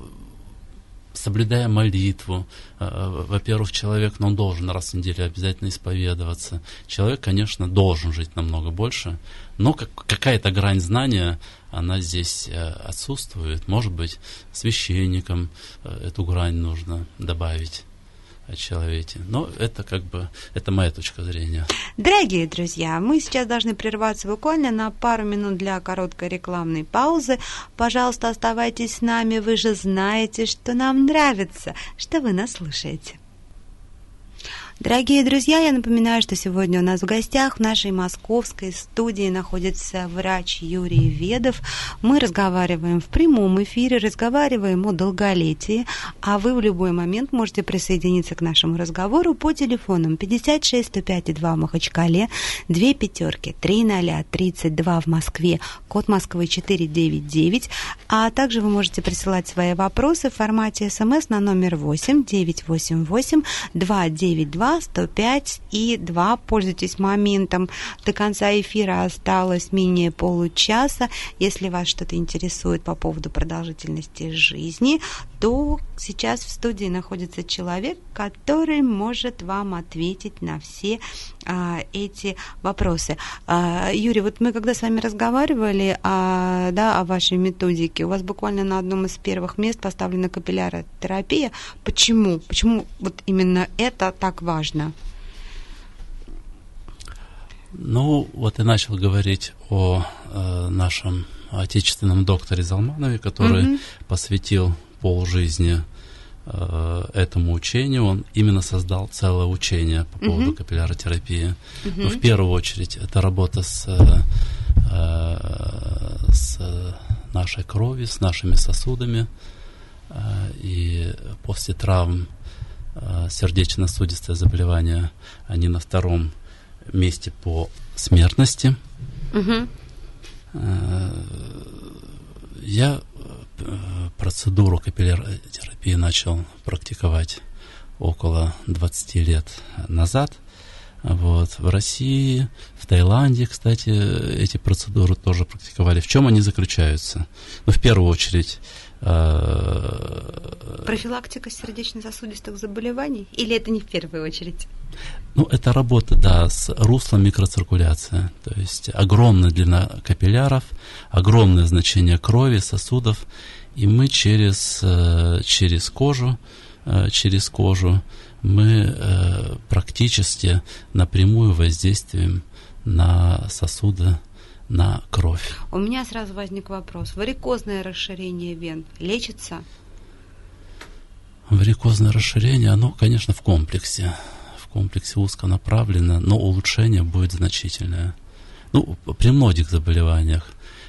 соблюдая молитву, э, во-первых, человек, ну, он должен раз в неделю обязательно исповедоваться. Человек, конечно, должен жить намного больше, но как, какая-то грань знания, она здесь э, отсутствует. Может быть, священникам э, эту грань нужно добавить о человеке. Но это как бы, это моя точка зрения. Дорогие друзья, мы сейчас должны прерваться буквально на пару минут для короткой рекламной паузы. Пожалуйста, оставайтесь с нами, вы же знаете, что нам нравится, что вы нас слушаете. Дорогие друзья, я напоминаю, что сегодня у нас в гостях в нашей московской студии находится врач Юрий Ведов. Мы разговариваем в прямом эфире, разговариваем о долголетии, а вы в любой момент можете присоединиться к нашему разговору по телефонам пятьдесят шесть сто пять и два в Махачкале, две пятерки, три ноля, тридцать два в Москве, код Москвы четыре девять девять, а также вы можете присылать свои вопросы в формате смс на номер восемь девятьсот восемьдесят восемь двести девяносто два сто пять и два. Пользуйтесь моментом. До конца эфира осталось менее получаса. Если вас что-то интересует по поводу продолжительности жизни, то сейчас в студии находится человек, который может вам ответить на все а, эти вопросы. А, Юрий, вот мы когда с вами разговаривали а, да, о вашей методике, у вас буквально на одном из первых мест поставлена капилляротерапия. Почему? Почему вот именно это так важно? Ну, вот я начал говорить о э, нашем отечественном докторе Залманове, который mm-hmm. посвятил полжизни э, этому учению. Он именно создал целое учение по поводу mm-hmm. капилляротерапии. Mm-hmm. Но в первую очередь это работа с, э, с нашей кровью, с нашими сосудами. Э, и после травм э, сердечно-сосудистые заболевания, они на втором месте по смертности. Mm-hmm. Э, я процедуру капилляротерапии начал практиковать около двадцать лет назад. Вот. В России, в Таиланде, кстати, эти процедуры тоже практиковали. В чем они заключаются? Ну, в первую очередь... Э- Профилактика сердечно-сосудистых заболеваний? Или это не в первую очередь? Ну, это работа, да, с руслом микроциркуляции. То есть огромная длина капилляров, огромное значение крови, сосудов. И мы через, через кожу, через кожу мы практически напрямую воздействуем на сосуды, на кровь. У меня сразу возник вопрос. Варикозное расширение вен лечится? Варикозное расширение, оно, конечно, в комплексе. В комплексе узконаправленно, но улучшение будет значительное. Ну, при многих заболеваниях.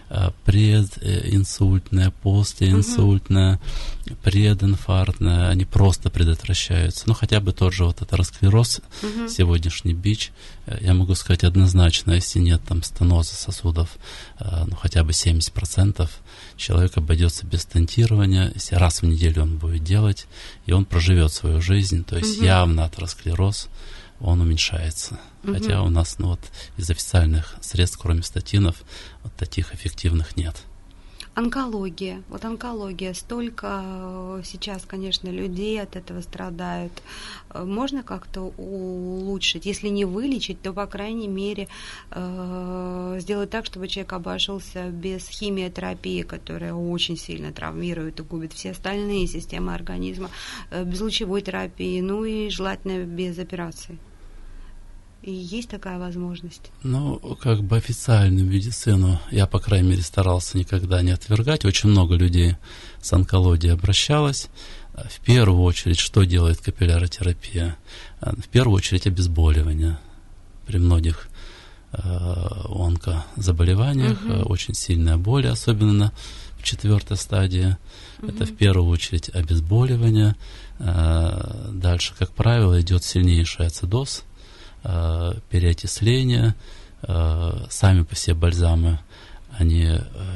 Прединсультное, постинсультное, uh-huh. прединфарктное, они просто предотвращаются. Ну, хотя бы тот же вот атеросклероз, uh-huh. сегодняшний бич, я могу сказать однозначно, если нет там стеноза сосудов, ну, хотя бы семьдесят процентов, человек обойдется без стентирования, если раз в неделю он будет делать, и он проживет свою жизнь, то есть uh-huh. явно атеросклероз, он уменьшается. Угу. Хотя у нас ну, вот, из официальных средств, кроме статинов, вот таких эффективных нет. Онкология. Вот онкология. Столько сейчас, конечно, людей от этого страдают. Можно как-то улучшить? Если не вылечить, то, по крайней мере, сделать так, чтобы человек обошелся без химиотерапии, которая очень сильно травмирует и губит все остальные системы организма, без лучевой терапии, ну и желательно без операций. И есть такая возможность? Ну, как бы официальную медицину я, по крайней мере, старался никогда не отвергать. Очень много людей с онкологией обращалось. В первую очередь, что делает капилляротерапия? В первую очередь, обезболивание. При многих э, онкозаболеваниях угу. очень сильная боль, особенно в четвертой стадии. Угу. Это в первую очередь обезболивание. Э, дальше, как правило, идет сильнейший ацидоз, переокисление, сами по себе бальзамы, они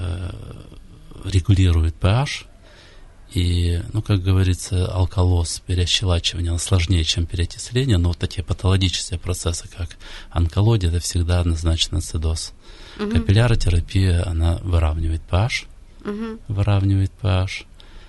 регулируют pH, и, ну, как говорится, алкалоз, переощелачивание, оно сложнее, чем переокисление, но вот такие патологические процессы, как онкология, это всегда однозначно ацидоз. Угу. Капилляротерапия, она выравнивает pH, угу. выравнивает pH.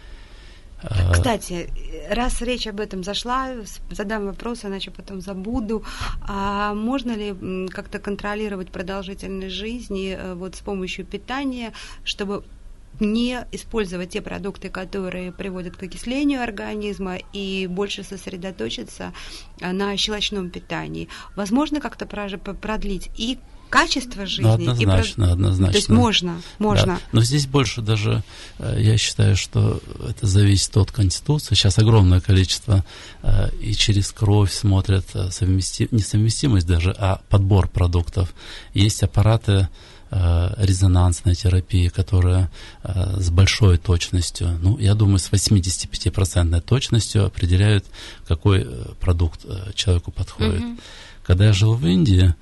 Кстати, раз речь об этом зашла, задам вопрос, иначе потом забуду. А можно ли как-то контролировать продолжительность жизни вот с помощью питания, чтобы не использовать те продукты, которые приводят к окислению организма, и больше сосредоточиться на щелочном питании? Возможно как-то продлить? И качество жизни. Ну, однозначно, и про... однозначно. То есть можно, можно. Да. Но здесь больше даже, я считаю, что это зависит от Конституции. Сейчас огромное количество и через кровь смотрят совместим... не совместимость даже, а подбор продуктов. Есть аппараты резонансной терапии, которая с большой точностью, ну, я думаю, с восьмидесятипятипроцентной точностью определяют, какой продукт человеку подходит. Mm-hmm. Когда я жил в Индии,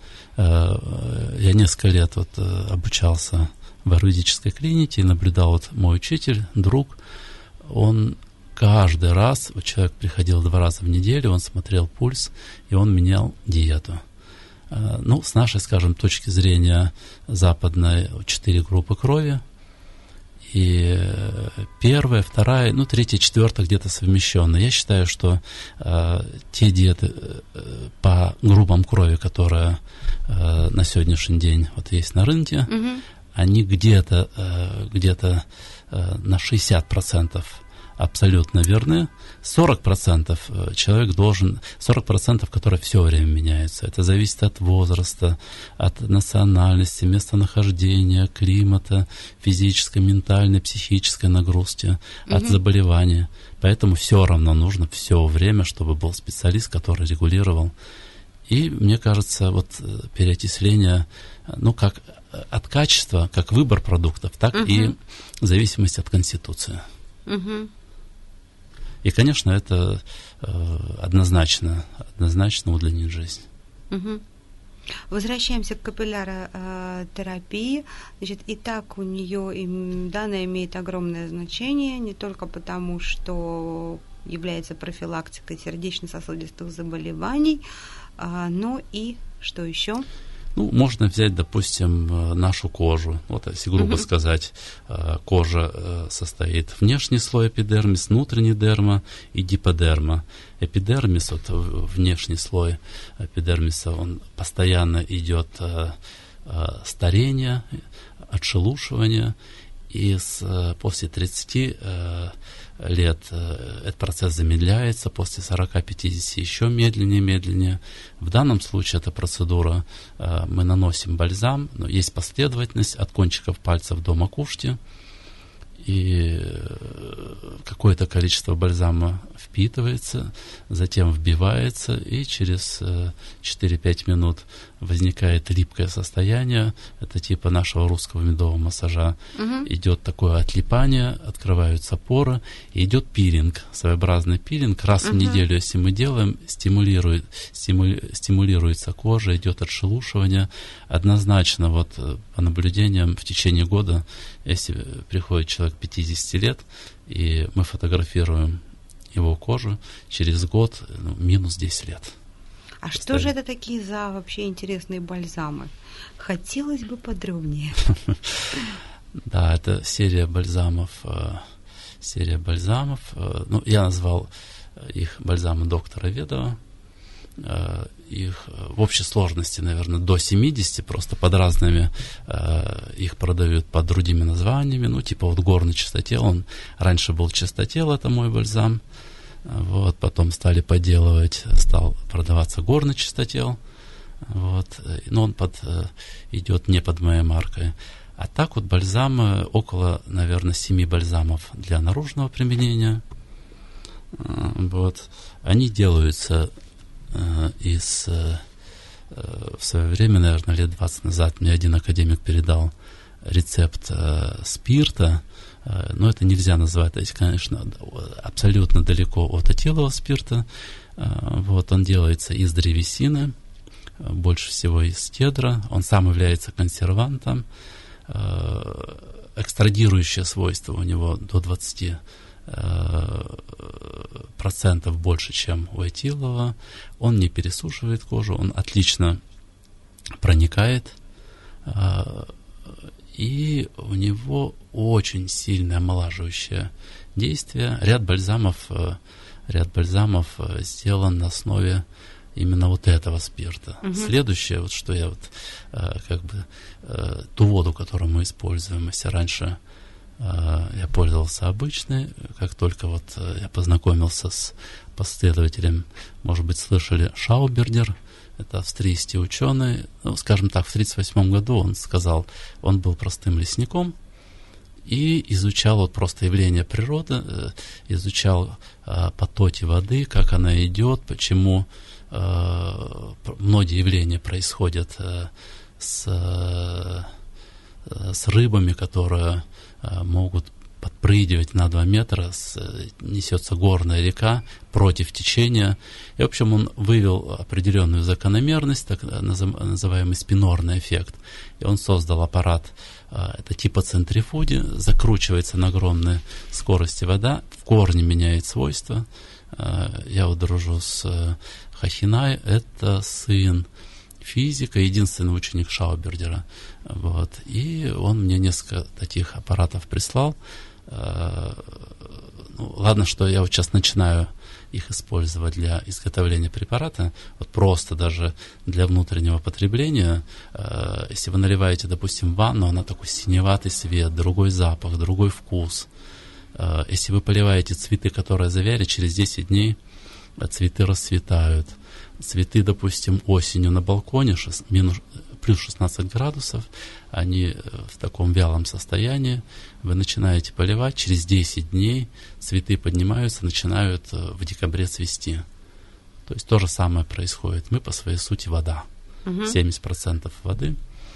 я несколько лет вот обучался в аюрведической клинике и наблюдал вот мой учитель, друг, он каждый раз, вот человек приходил два раза в неделю, он смотрел пульс, и он менял диету. Ну, с нашей, скажем, точки зрения западной, четыре группы крови. И первая, вторая, ну, третья, четвертая где-то совмещенная. Я считаю, что э, те диеты э, по группам крови, которые э, на сегодняшний день вот есть на рынке, mm-hmm. они где-то, э, где-то э, на шестьдесят процентов абсолютно верны. сорок процентов человек должен, сорок процентов, которые все время меняются. Это зависит от возраста, от национальности, местонахождения, климата, физической, ментальной, психической нагрузки, mm-hmm. от заболевания. Поэтому все равно нужно все время, чтобы был специалист, который регулировал. И мне кажется, вот переочисление, ну, как от качества, как выбор продуктов, так mm-hmm. и в зависимости от конституции. Mm-hmm. И, конечно, это э, однозначно, однозначно удлинит жизнь. Угу. Возвращаемся к капилляротерапии. Значит, и так у нее им, да, она имеет огромное значение, не только потому, что является профилактикой сердечно-сосудистых заболеваний, а, но и что еще? Ну, можно взять, допустим, нашу кожу. Вот, если грубо uh-huh. сказать, кожа состоит внешний слой эпидермис, внутренний дерма и гиподерма. Эпидермис, вот внешний слой эпидермиса, он постоянно идет старение, отшелушивание, и с, после тридцати лет этот процесс замедляется, после сорока-пятидесяти еще медленнее, медленнее. В данном случае эта процедура, мы наносим бальзам, но есть последовательность от кончиков пальцев до макушки, и какое-то количество бальзама впитывается, затем вбивается, и через четыре-пять минут возникает липкое состояние. Это типа нашего русского медового массажа. Угу. Идет такое отлипание, открываются поры, и идет пилинг, своеобразный пилинг. Раз угу. в неделю, если мы делаем, стимулирует, стимули, стимулируется кожа, идет отшелушивание. Однозначно, вот по наблюдениям в течение года, если приходит человек пятидесяти лет, и мы фотографируем его кожу, через год ну, минус десять лет. А Поставим. Что же это такие за вообще интересные бальзамы? Хотелось бы подробнее. Да, это серия бальзамов. Серия бальзамов. Ну, я назвал их бальзамы доктора Ведова. Их в общей сложности, наверное, до семидесяти, просто под разными их продают под другими названиями. Ну, типа вот горный чистотел. Он раньше был чистотел, это мой бальзам. Вот, потом стали подделывать, стал продаваться горный чистотел. Вот, но он под, идет не под моей маркой. А так вот бальзамы, около, наверное, семи бальзамов для наружного применения. Вот. Они делаются э, из... Э, в свое время, наверное, лет двадцать назад мне один академик передал рецепт э, спирта. Но это нельзя назвать, то есть, конечно, абсолютно далеко от этилового спирта. Вот, он делается из древесины, больше всего из кедра. Он сам является консервантом. Экстрадирующее свойство у него до двадцати процентов больше, чем у этилового. Он не пересушивает кожу, он отлично проникает. И у него очень сильное омолаживающее действие. Ряд бальзамов, ряд бальзамов сделан на основе именно вот этого спирта. Угу. Следующее, вот что я вот как бы ту воду, которую мы используем, если раньше я пользовался обычной, как только вот я познакомился с последователем, может быть, слышали, Шаубердер. Это австрийский ученый. Ну, скажем так, в тридцать восьмом году он сказал, он был простым лесником и изучал вот просто явления природы, изучал э, потоки воды, как она идет, почему э, многие явления происходят э, с, э, с рыбами, которые э, могут подпрыгивать на два метра, с, несется горная река против течения. И, в общем, он вывел определенную закономерность, так называемый спинорный эффект. И он создал аппарат, это типа центрифуги, закручивается на огромной скорости вода, в корне меняет свойства. Я вот дружу с Хохинай, это сын физика, единственный ученик Шаубердера. Вот. И он мне несколько таких аппаратов прислал. Ну, ладно, что я вот сейчас начинаю их использовать для изготовления препарата, вот просто даже для внутреннего потребления. Если вы наливаете, допустим, ванну, она такой синеватый свет, другой запах, другой вкус. Если вы поливаете цветы, которые завяли, через десять дней цветы расцветают. Цветы, допустим, осенью на балконе, минус, плюс шестнадцать градусов, они в таком вялом состоянии, вы начинаете поливать, через десять дней цветы поднимаются, начинают в декабре цвести. То есть то же самое происходит. Мы по своей сути вода. Угу. семьдесят процентов воды.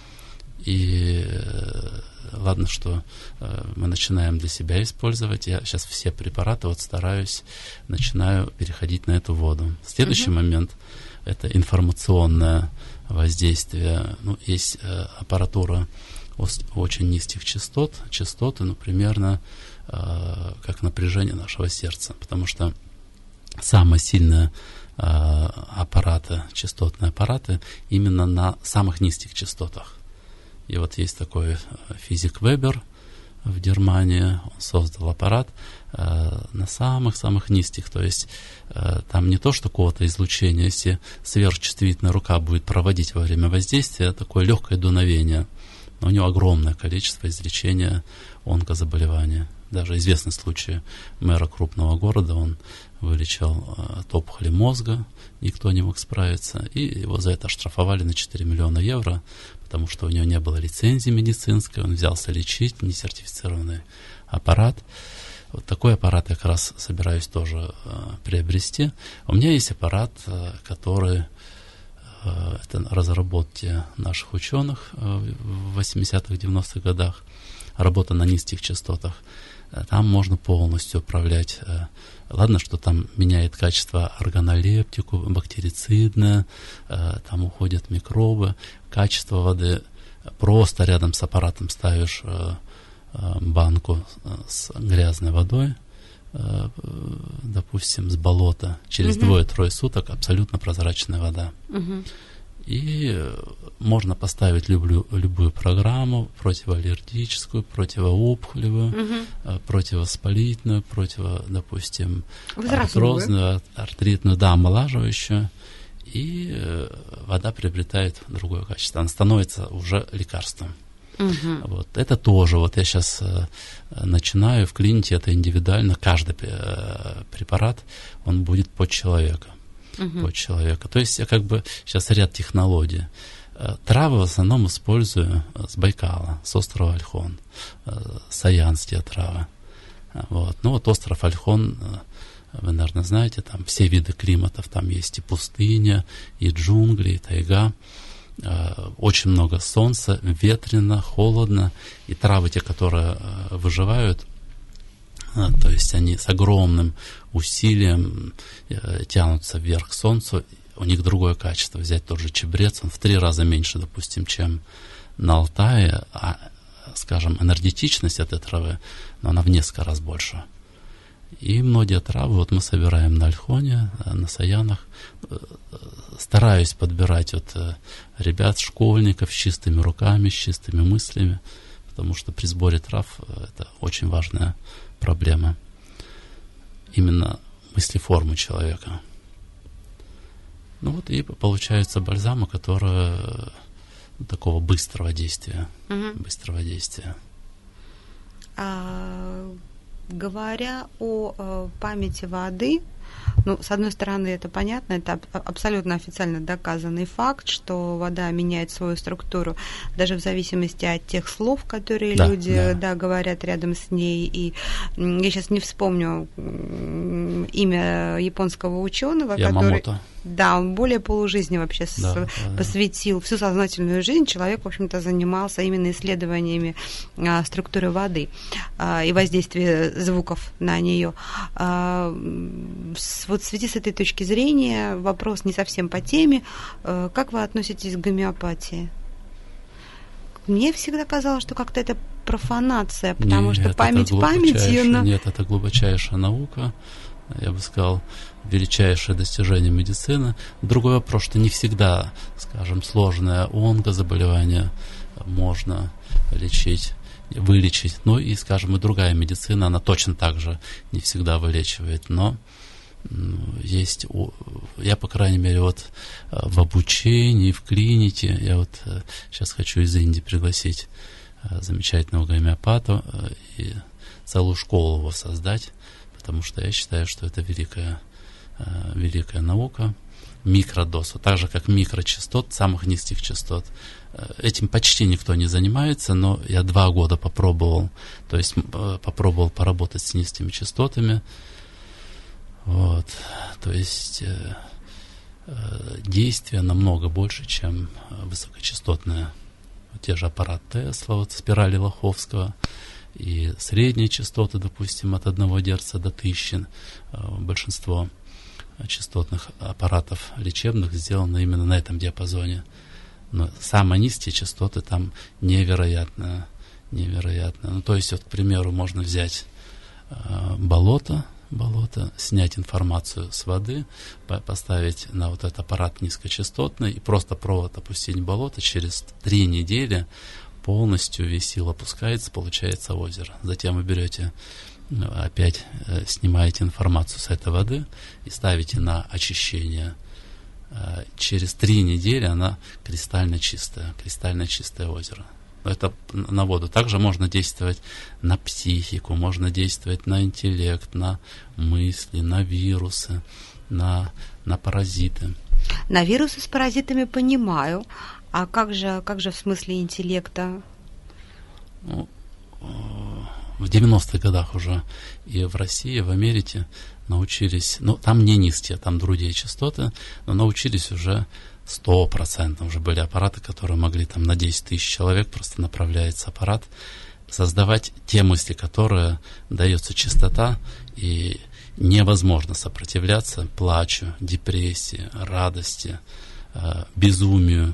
И ладно, что мы начинаем для себя использовать. Я сейчас все препараты вот стараюсь, начинаю переходить на эту воду. Следующий угу. момент – это информационное воздействие. Ну, есть э, аппаратура очень низких частот, частоты, ну, примерно э, как напряжение нашего сердца, потому что самые сильные э, аппараты, частотные аппараты, именно на самых низких частотах. И вот есть такой физик Вебер в Германии, он создал аппарат э, на самых-самых низких, то есть э, там не то, что какого-то излучения, если сверхчувствительная рука будет проводить во время воздействия, такое легкое дуновение, но у него огромное количество излечения онкозаболевания. Даже известны случаи мэра крупного города, он вылечил э, от опухоли мозга, никто не мог справиться, и его за это оштрафовали на четыре миллиона евро, потому что у него не было лицензии медицинской, он взялся лечить, несертифицированный аппарат. Вот такой аппарат я как раз собираюсь тоже э, приобрести. У меня есть аппарат, э, который, э, это разработки наших ученых э, в восьмидесятых, девяностых годах, работа на низких частотах. Там можно полностью управлять. Э, ладно, что там меняет качество органолептику, бактерицидное, э, там уходят микробы, качество воды. Просто рядом с аппаратом ставишь э, э, банку с грязной водой, э, допустим, с болота. Через угу. двое-трое суток абсолютно прозрачная вода. Угу. И можно поставить любую, любую программу, противоаллергическую, противоопухолевую, угу. противовоспалительную, противо, допустим, артрозную, артритную, да, омолаживающую. И вода приобретает другое качество. Она становится уже лекарством. Угу. Вот. Это тоже, вот я сейчас начинаю в клинике, это индивидуально, каждый препарат, он будет под человека. Uh-huh. Под человека. То есть я как бы сейчас ряд технологий. Травы в основном использую с Байкала, с острова Ольхон, саянские травы. Вот. Ну вот остров Ольхон, вы, наверное, знаете, там все виды климатов, там есть и пустыня, и джунгли, и тайга. Очень много солнца, ветрено, холодно. И травы, те, которые выживают, то есть они с огромным усилием тянутся вверх к солнцу, у них другое качество. Взять тот же чебрец, он в три раза меньше, допустим, чем на Алтае, а, скажем, энергетичность этой травы, но она в несколько раз больше. И многие травы вот мы собираем на Ольхоне, на Саянах. Стараюсь подбирать вот ребят, школьников с чистыми руками, с чистыми мыслями, потому что при сборе трав это очень важная проблема. Именно мыслеформы человека. Ну вот и получается бальзамы, которые такого быстрого действия. Угу. Быстрого действия. А, говоря о, о памяти воды, Ну, с одной стороны, это понятно, это абсолютно официально доказанный факт, что вода меняет свою структуру даже в зависимости от тех слов, которые да, люди да. Да, говорят рядом с ней. И я сейчас не вспомню имя японского ученого, который... Да, он более полужизни вообще да, с, да, посвятил, всю сознательную жизнь человек, в общем-то, занимался именно исследованиями а, структуры воды а, и воздействия звуков на нее. А, с, вот в связи с этой точки зрения вопрос не совсем по теме. А, как вы относитесь к гомеопатии? Мне всегда казалось, что как-то это профанация, потому нет, что память памятью. Но... Нет, это глубочайшая наука. Я бы сказал, величайшее достижение медицины. Другой вопрос, что не всегда, скажем, сложное онкозаболевание можно лечить, вылечить. Ну и, скажем, и другая медицина, она точно так же не всегда вылечивает. Но есть, я, по крайней мере, вот в обучении, в клинике, я вот сейчас хочу из Индии пригласить замечательного гомеопата и целую школу его создать, потому что я считаю, что это великая, э, великая наука. Микродоз, так же как микрочастот, самых низких частот. Этим почти никто не занимается, но я два года попробовал, то есть э, попробовал поработать с низкими частотами. Вот, то есть э, э, действие намного больше, чем высокочастотное. Те же аппарат Тесла, вот спирали Лоховского. И средние частоты, допустим, от одного герца до тысячи, большинство частотных аппаратов лечебных сделано именно на этом диапазоне. Но самые низкие частоты там невероятно, невероятно. Ну, то есть, вот, к примеру, можно взять э, болото, болото, снять информацию с воды, по- поставить на вот этот аппарат низкочастотный и просто провод опустить в болото, через три недели полностью весь сил опускается, получается озеро. Затем вы берете, опять э, снимаете информацию с этой воды и ставите на очищение. Э, через три недели она кристально чистая, кристально чистое озеро. Это на воду. Также можно действовать на психику, можно действовать на интеллект, на мысли, на вирусы, на, на паразиты. На вирусы с паразитами понимаю. А как же, как же в смысле интеллекта? Ну, в девяностых годах уже и в России, и в Америке научились, ну, там не низкие, там другие частоты, но научились уже сто процентов. Уже были аппараты, которые могли там на десять тысяч человек, просто направляется аппарат, создавать те мысли, которые дается частота, и невозможно сопротивляться плачу, депрессии, радости, э, безумию.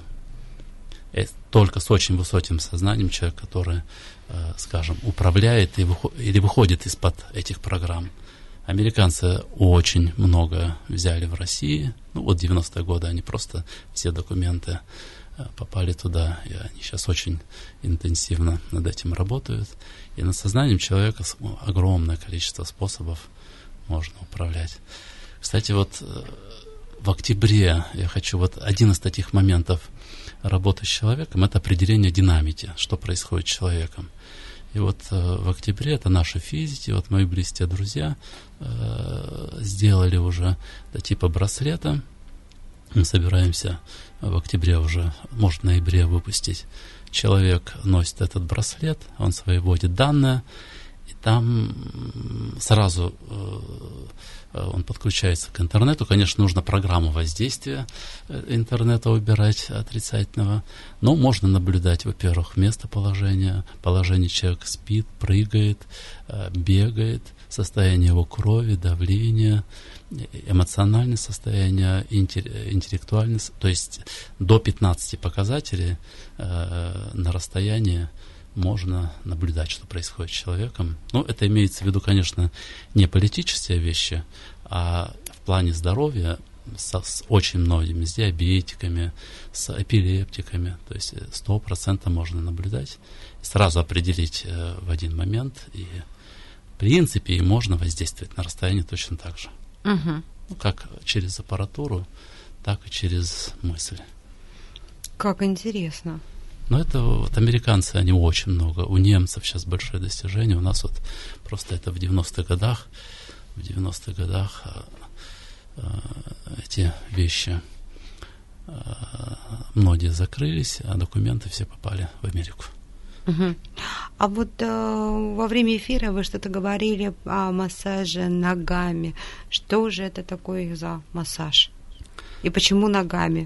Только с очень высоким сознанием человек, который, э, скажем, управляет и выход, или выходит из-под этих программ. Американцы очень много взяли в России. Ну, вот девяностые годы они просто все документы э, попали туда, и они сейчас очень интенсивно над этим работают. И над сознанием человека огромное количество способов можно управлять. Кстати, вот э, в октябре я хочу, вот один из таких моментов работы с человеком — это определение динамики, что происходит с человеком. И вот э, в октябре это наши физики, вот мои близкие друзья э, сделали уже до типа браслета. Мы собираемся в октябре уже, может, в ноябре выпустить. Человек носит этот браслет, он свои вводит данные, и там сразу э, он подключается к интернету. Конечно, нужно программу воздействия интернета убирать отрицательного. Но можно наблюдать, во-первых, местоположение, положение человека спит, прыгает, бегает, состояние его крови, давление, эмоциональное состояние, интеллектуальное. То есть до пятнадцати показателей на расстоянии можно наблюдать, что происходит с человеком. Ну, это имеется в виду, конечно, не политические вещи, а в плане здоровья со, с очень многими, с диабетиками, с эпилептиками. То есть сто процентов можно наблюдать, сразу определить э, в один момент. И, в принципе, и можно воздействовать на расстоянии точно так же. Угу. Ну, как через аппаратуру, так и через мысль. Как интересно. Но это вот американцы, они очень много. У немцев сейчас большое достижение. У нас вот просто это в девяностых годах, в девяностых годах эти вещи многие закрылись, а документы все попали в Америку. Угу. А вот э, во время эфира вы что-то говорили о массаже ногами. Что же это такое за массаж? И почему ногами?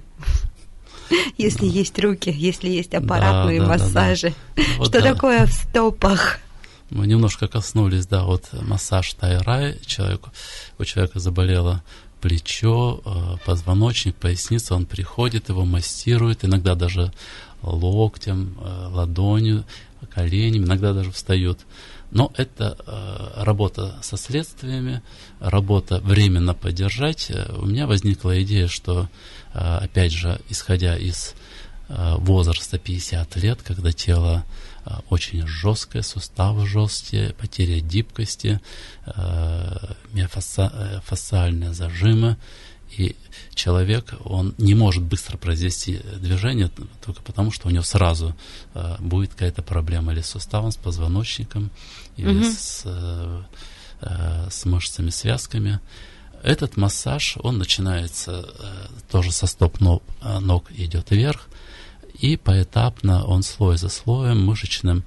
Если есть руки, если есть аппаратные массажи. Что такое в стопах? Мы немножко коснулись, да, вот массаж тай-рай. Человеку, у человека заболело плечо, позвоночник, поясница, он приходит, его массирует, иногда даже локтем, ладонью, коленем, иногда даже встают. Но это э, работа со следствиями, работа временно поддержать. У меня возникла идея, что, э, опять же, исходя из э, возраста пятьдесят лет, когда тело э, очень жесткое, суставы жесткие, потеря гибкости, э, миофасциальные зажимы, и человек, он не может быстро произвести движение только потому, что у него сразу э, будет какая-то проблема или с суставом, с позвоночником, или mm-hmm. с, э, э, с мышцами, связками. Этот массаж, он начинается э, тоже со стоп ног, ног идет вверх, и поэтапно он слой за слоем мышечным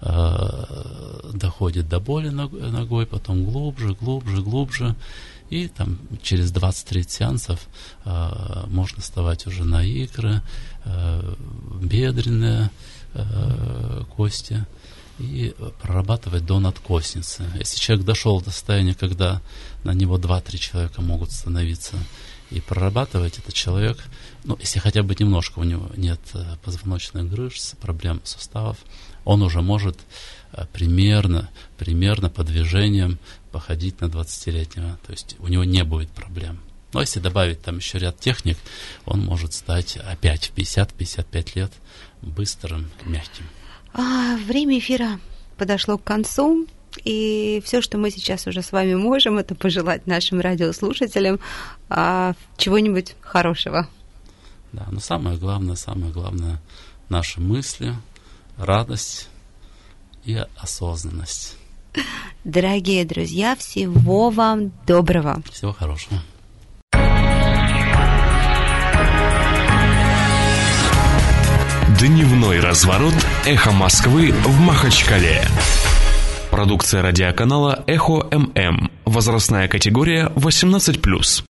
э, доходит до боли ногой, потом глубже, глубже, глубже. И там через двадцать-тридцать сеансов э, можно вставать уже на икры, э, бедренные э, кости и прорабатывать до надкосницы. Если человек дошел до состояния, когда на него два-три человека могут становиться и прорабатывать, этот человек, ну, если хотя бы немножко у него нет позвоночных грыж, проблем суставов, он уже может примерно, примерно по движениям походить на двадцатилетнего. То есть у него не будет проблем. Но если добавить там еще ряд техник, он может стать опять в пятьдесят-пятьдесят пять лет быстрым, мягким. А, время эфира подошло к концу. И все, что мы сейчас уже с вами можем, это пожелать нашим радиослушателям а, чего-нибудь хорошего. Да, но самое главное, самое главное, наши мысли, радость и осознанность. Дорогие друзья, всего вам доброго. Всего хорошего. Дневной разворот «Эхо Москвы» в Махачкале. Продукция радиоканала «Эхо ММ». Возрастная категория восемнадцать плюс.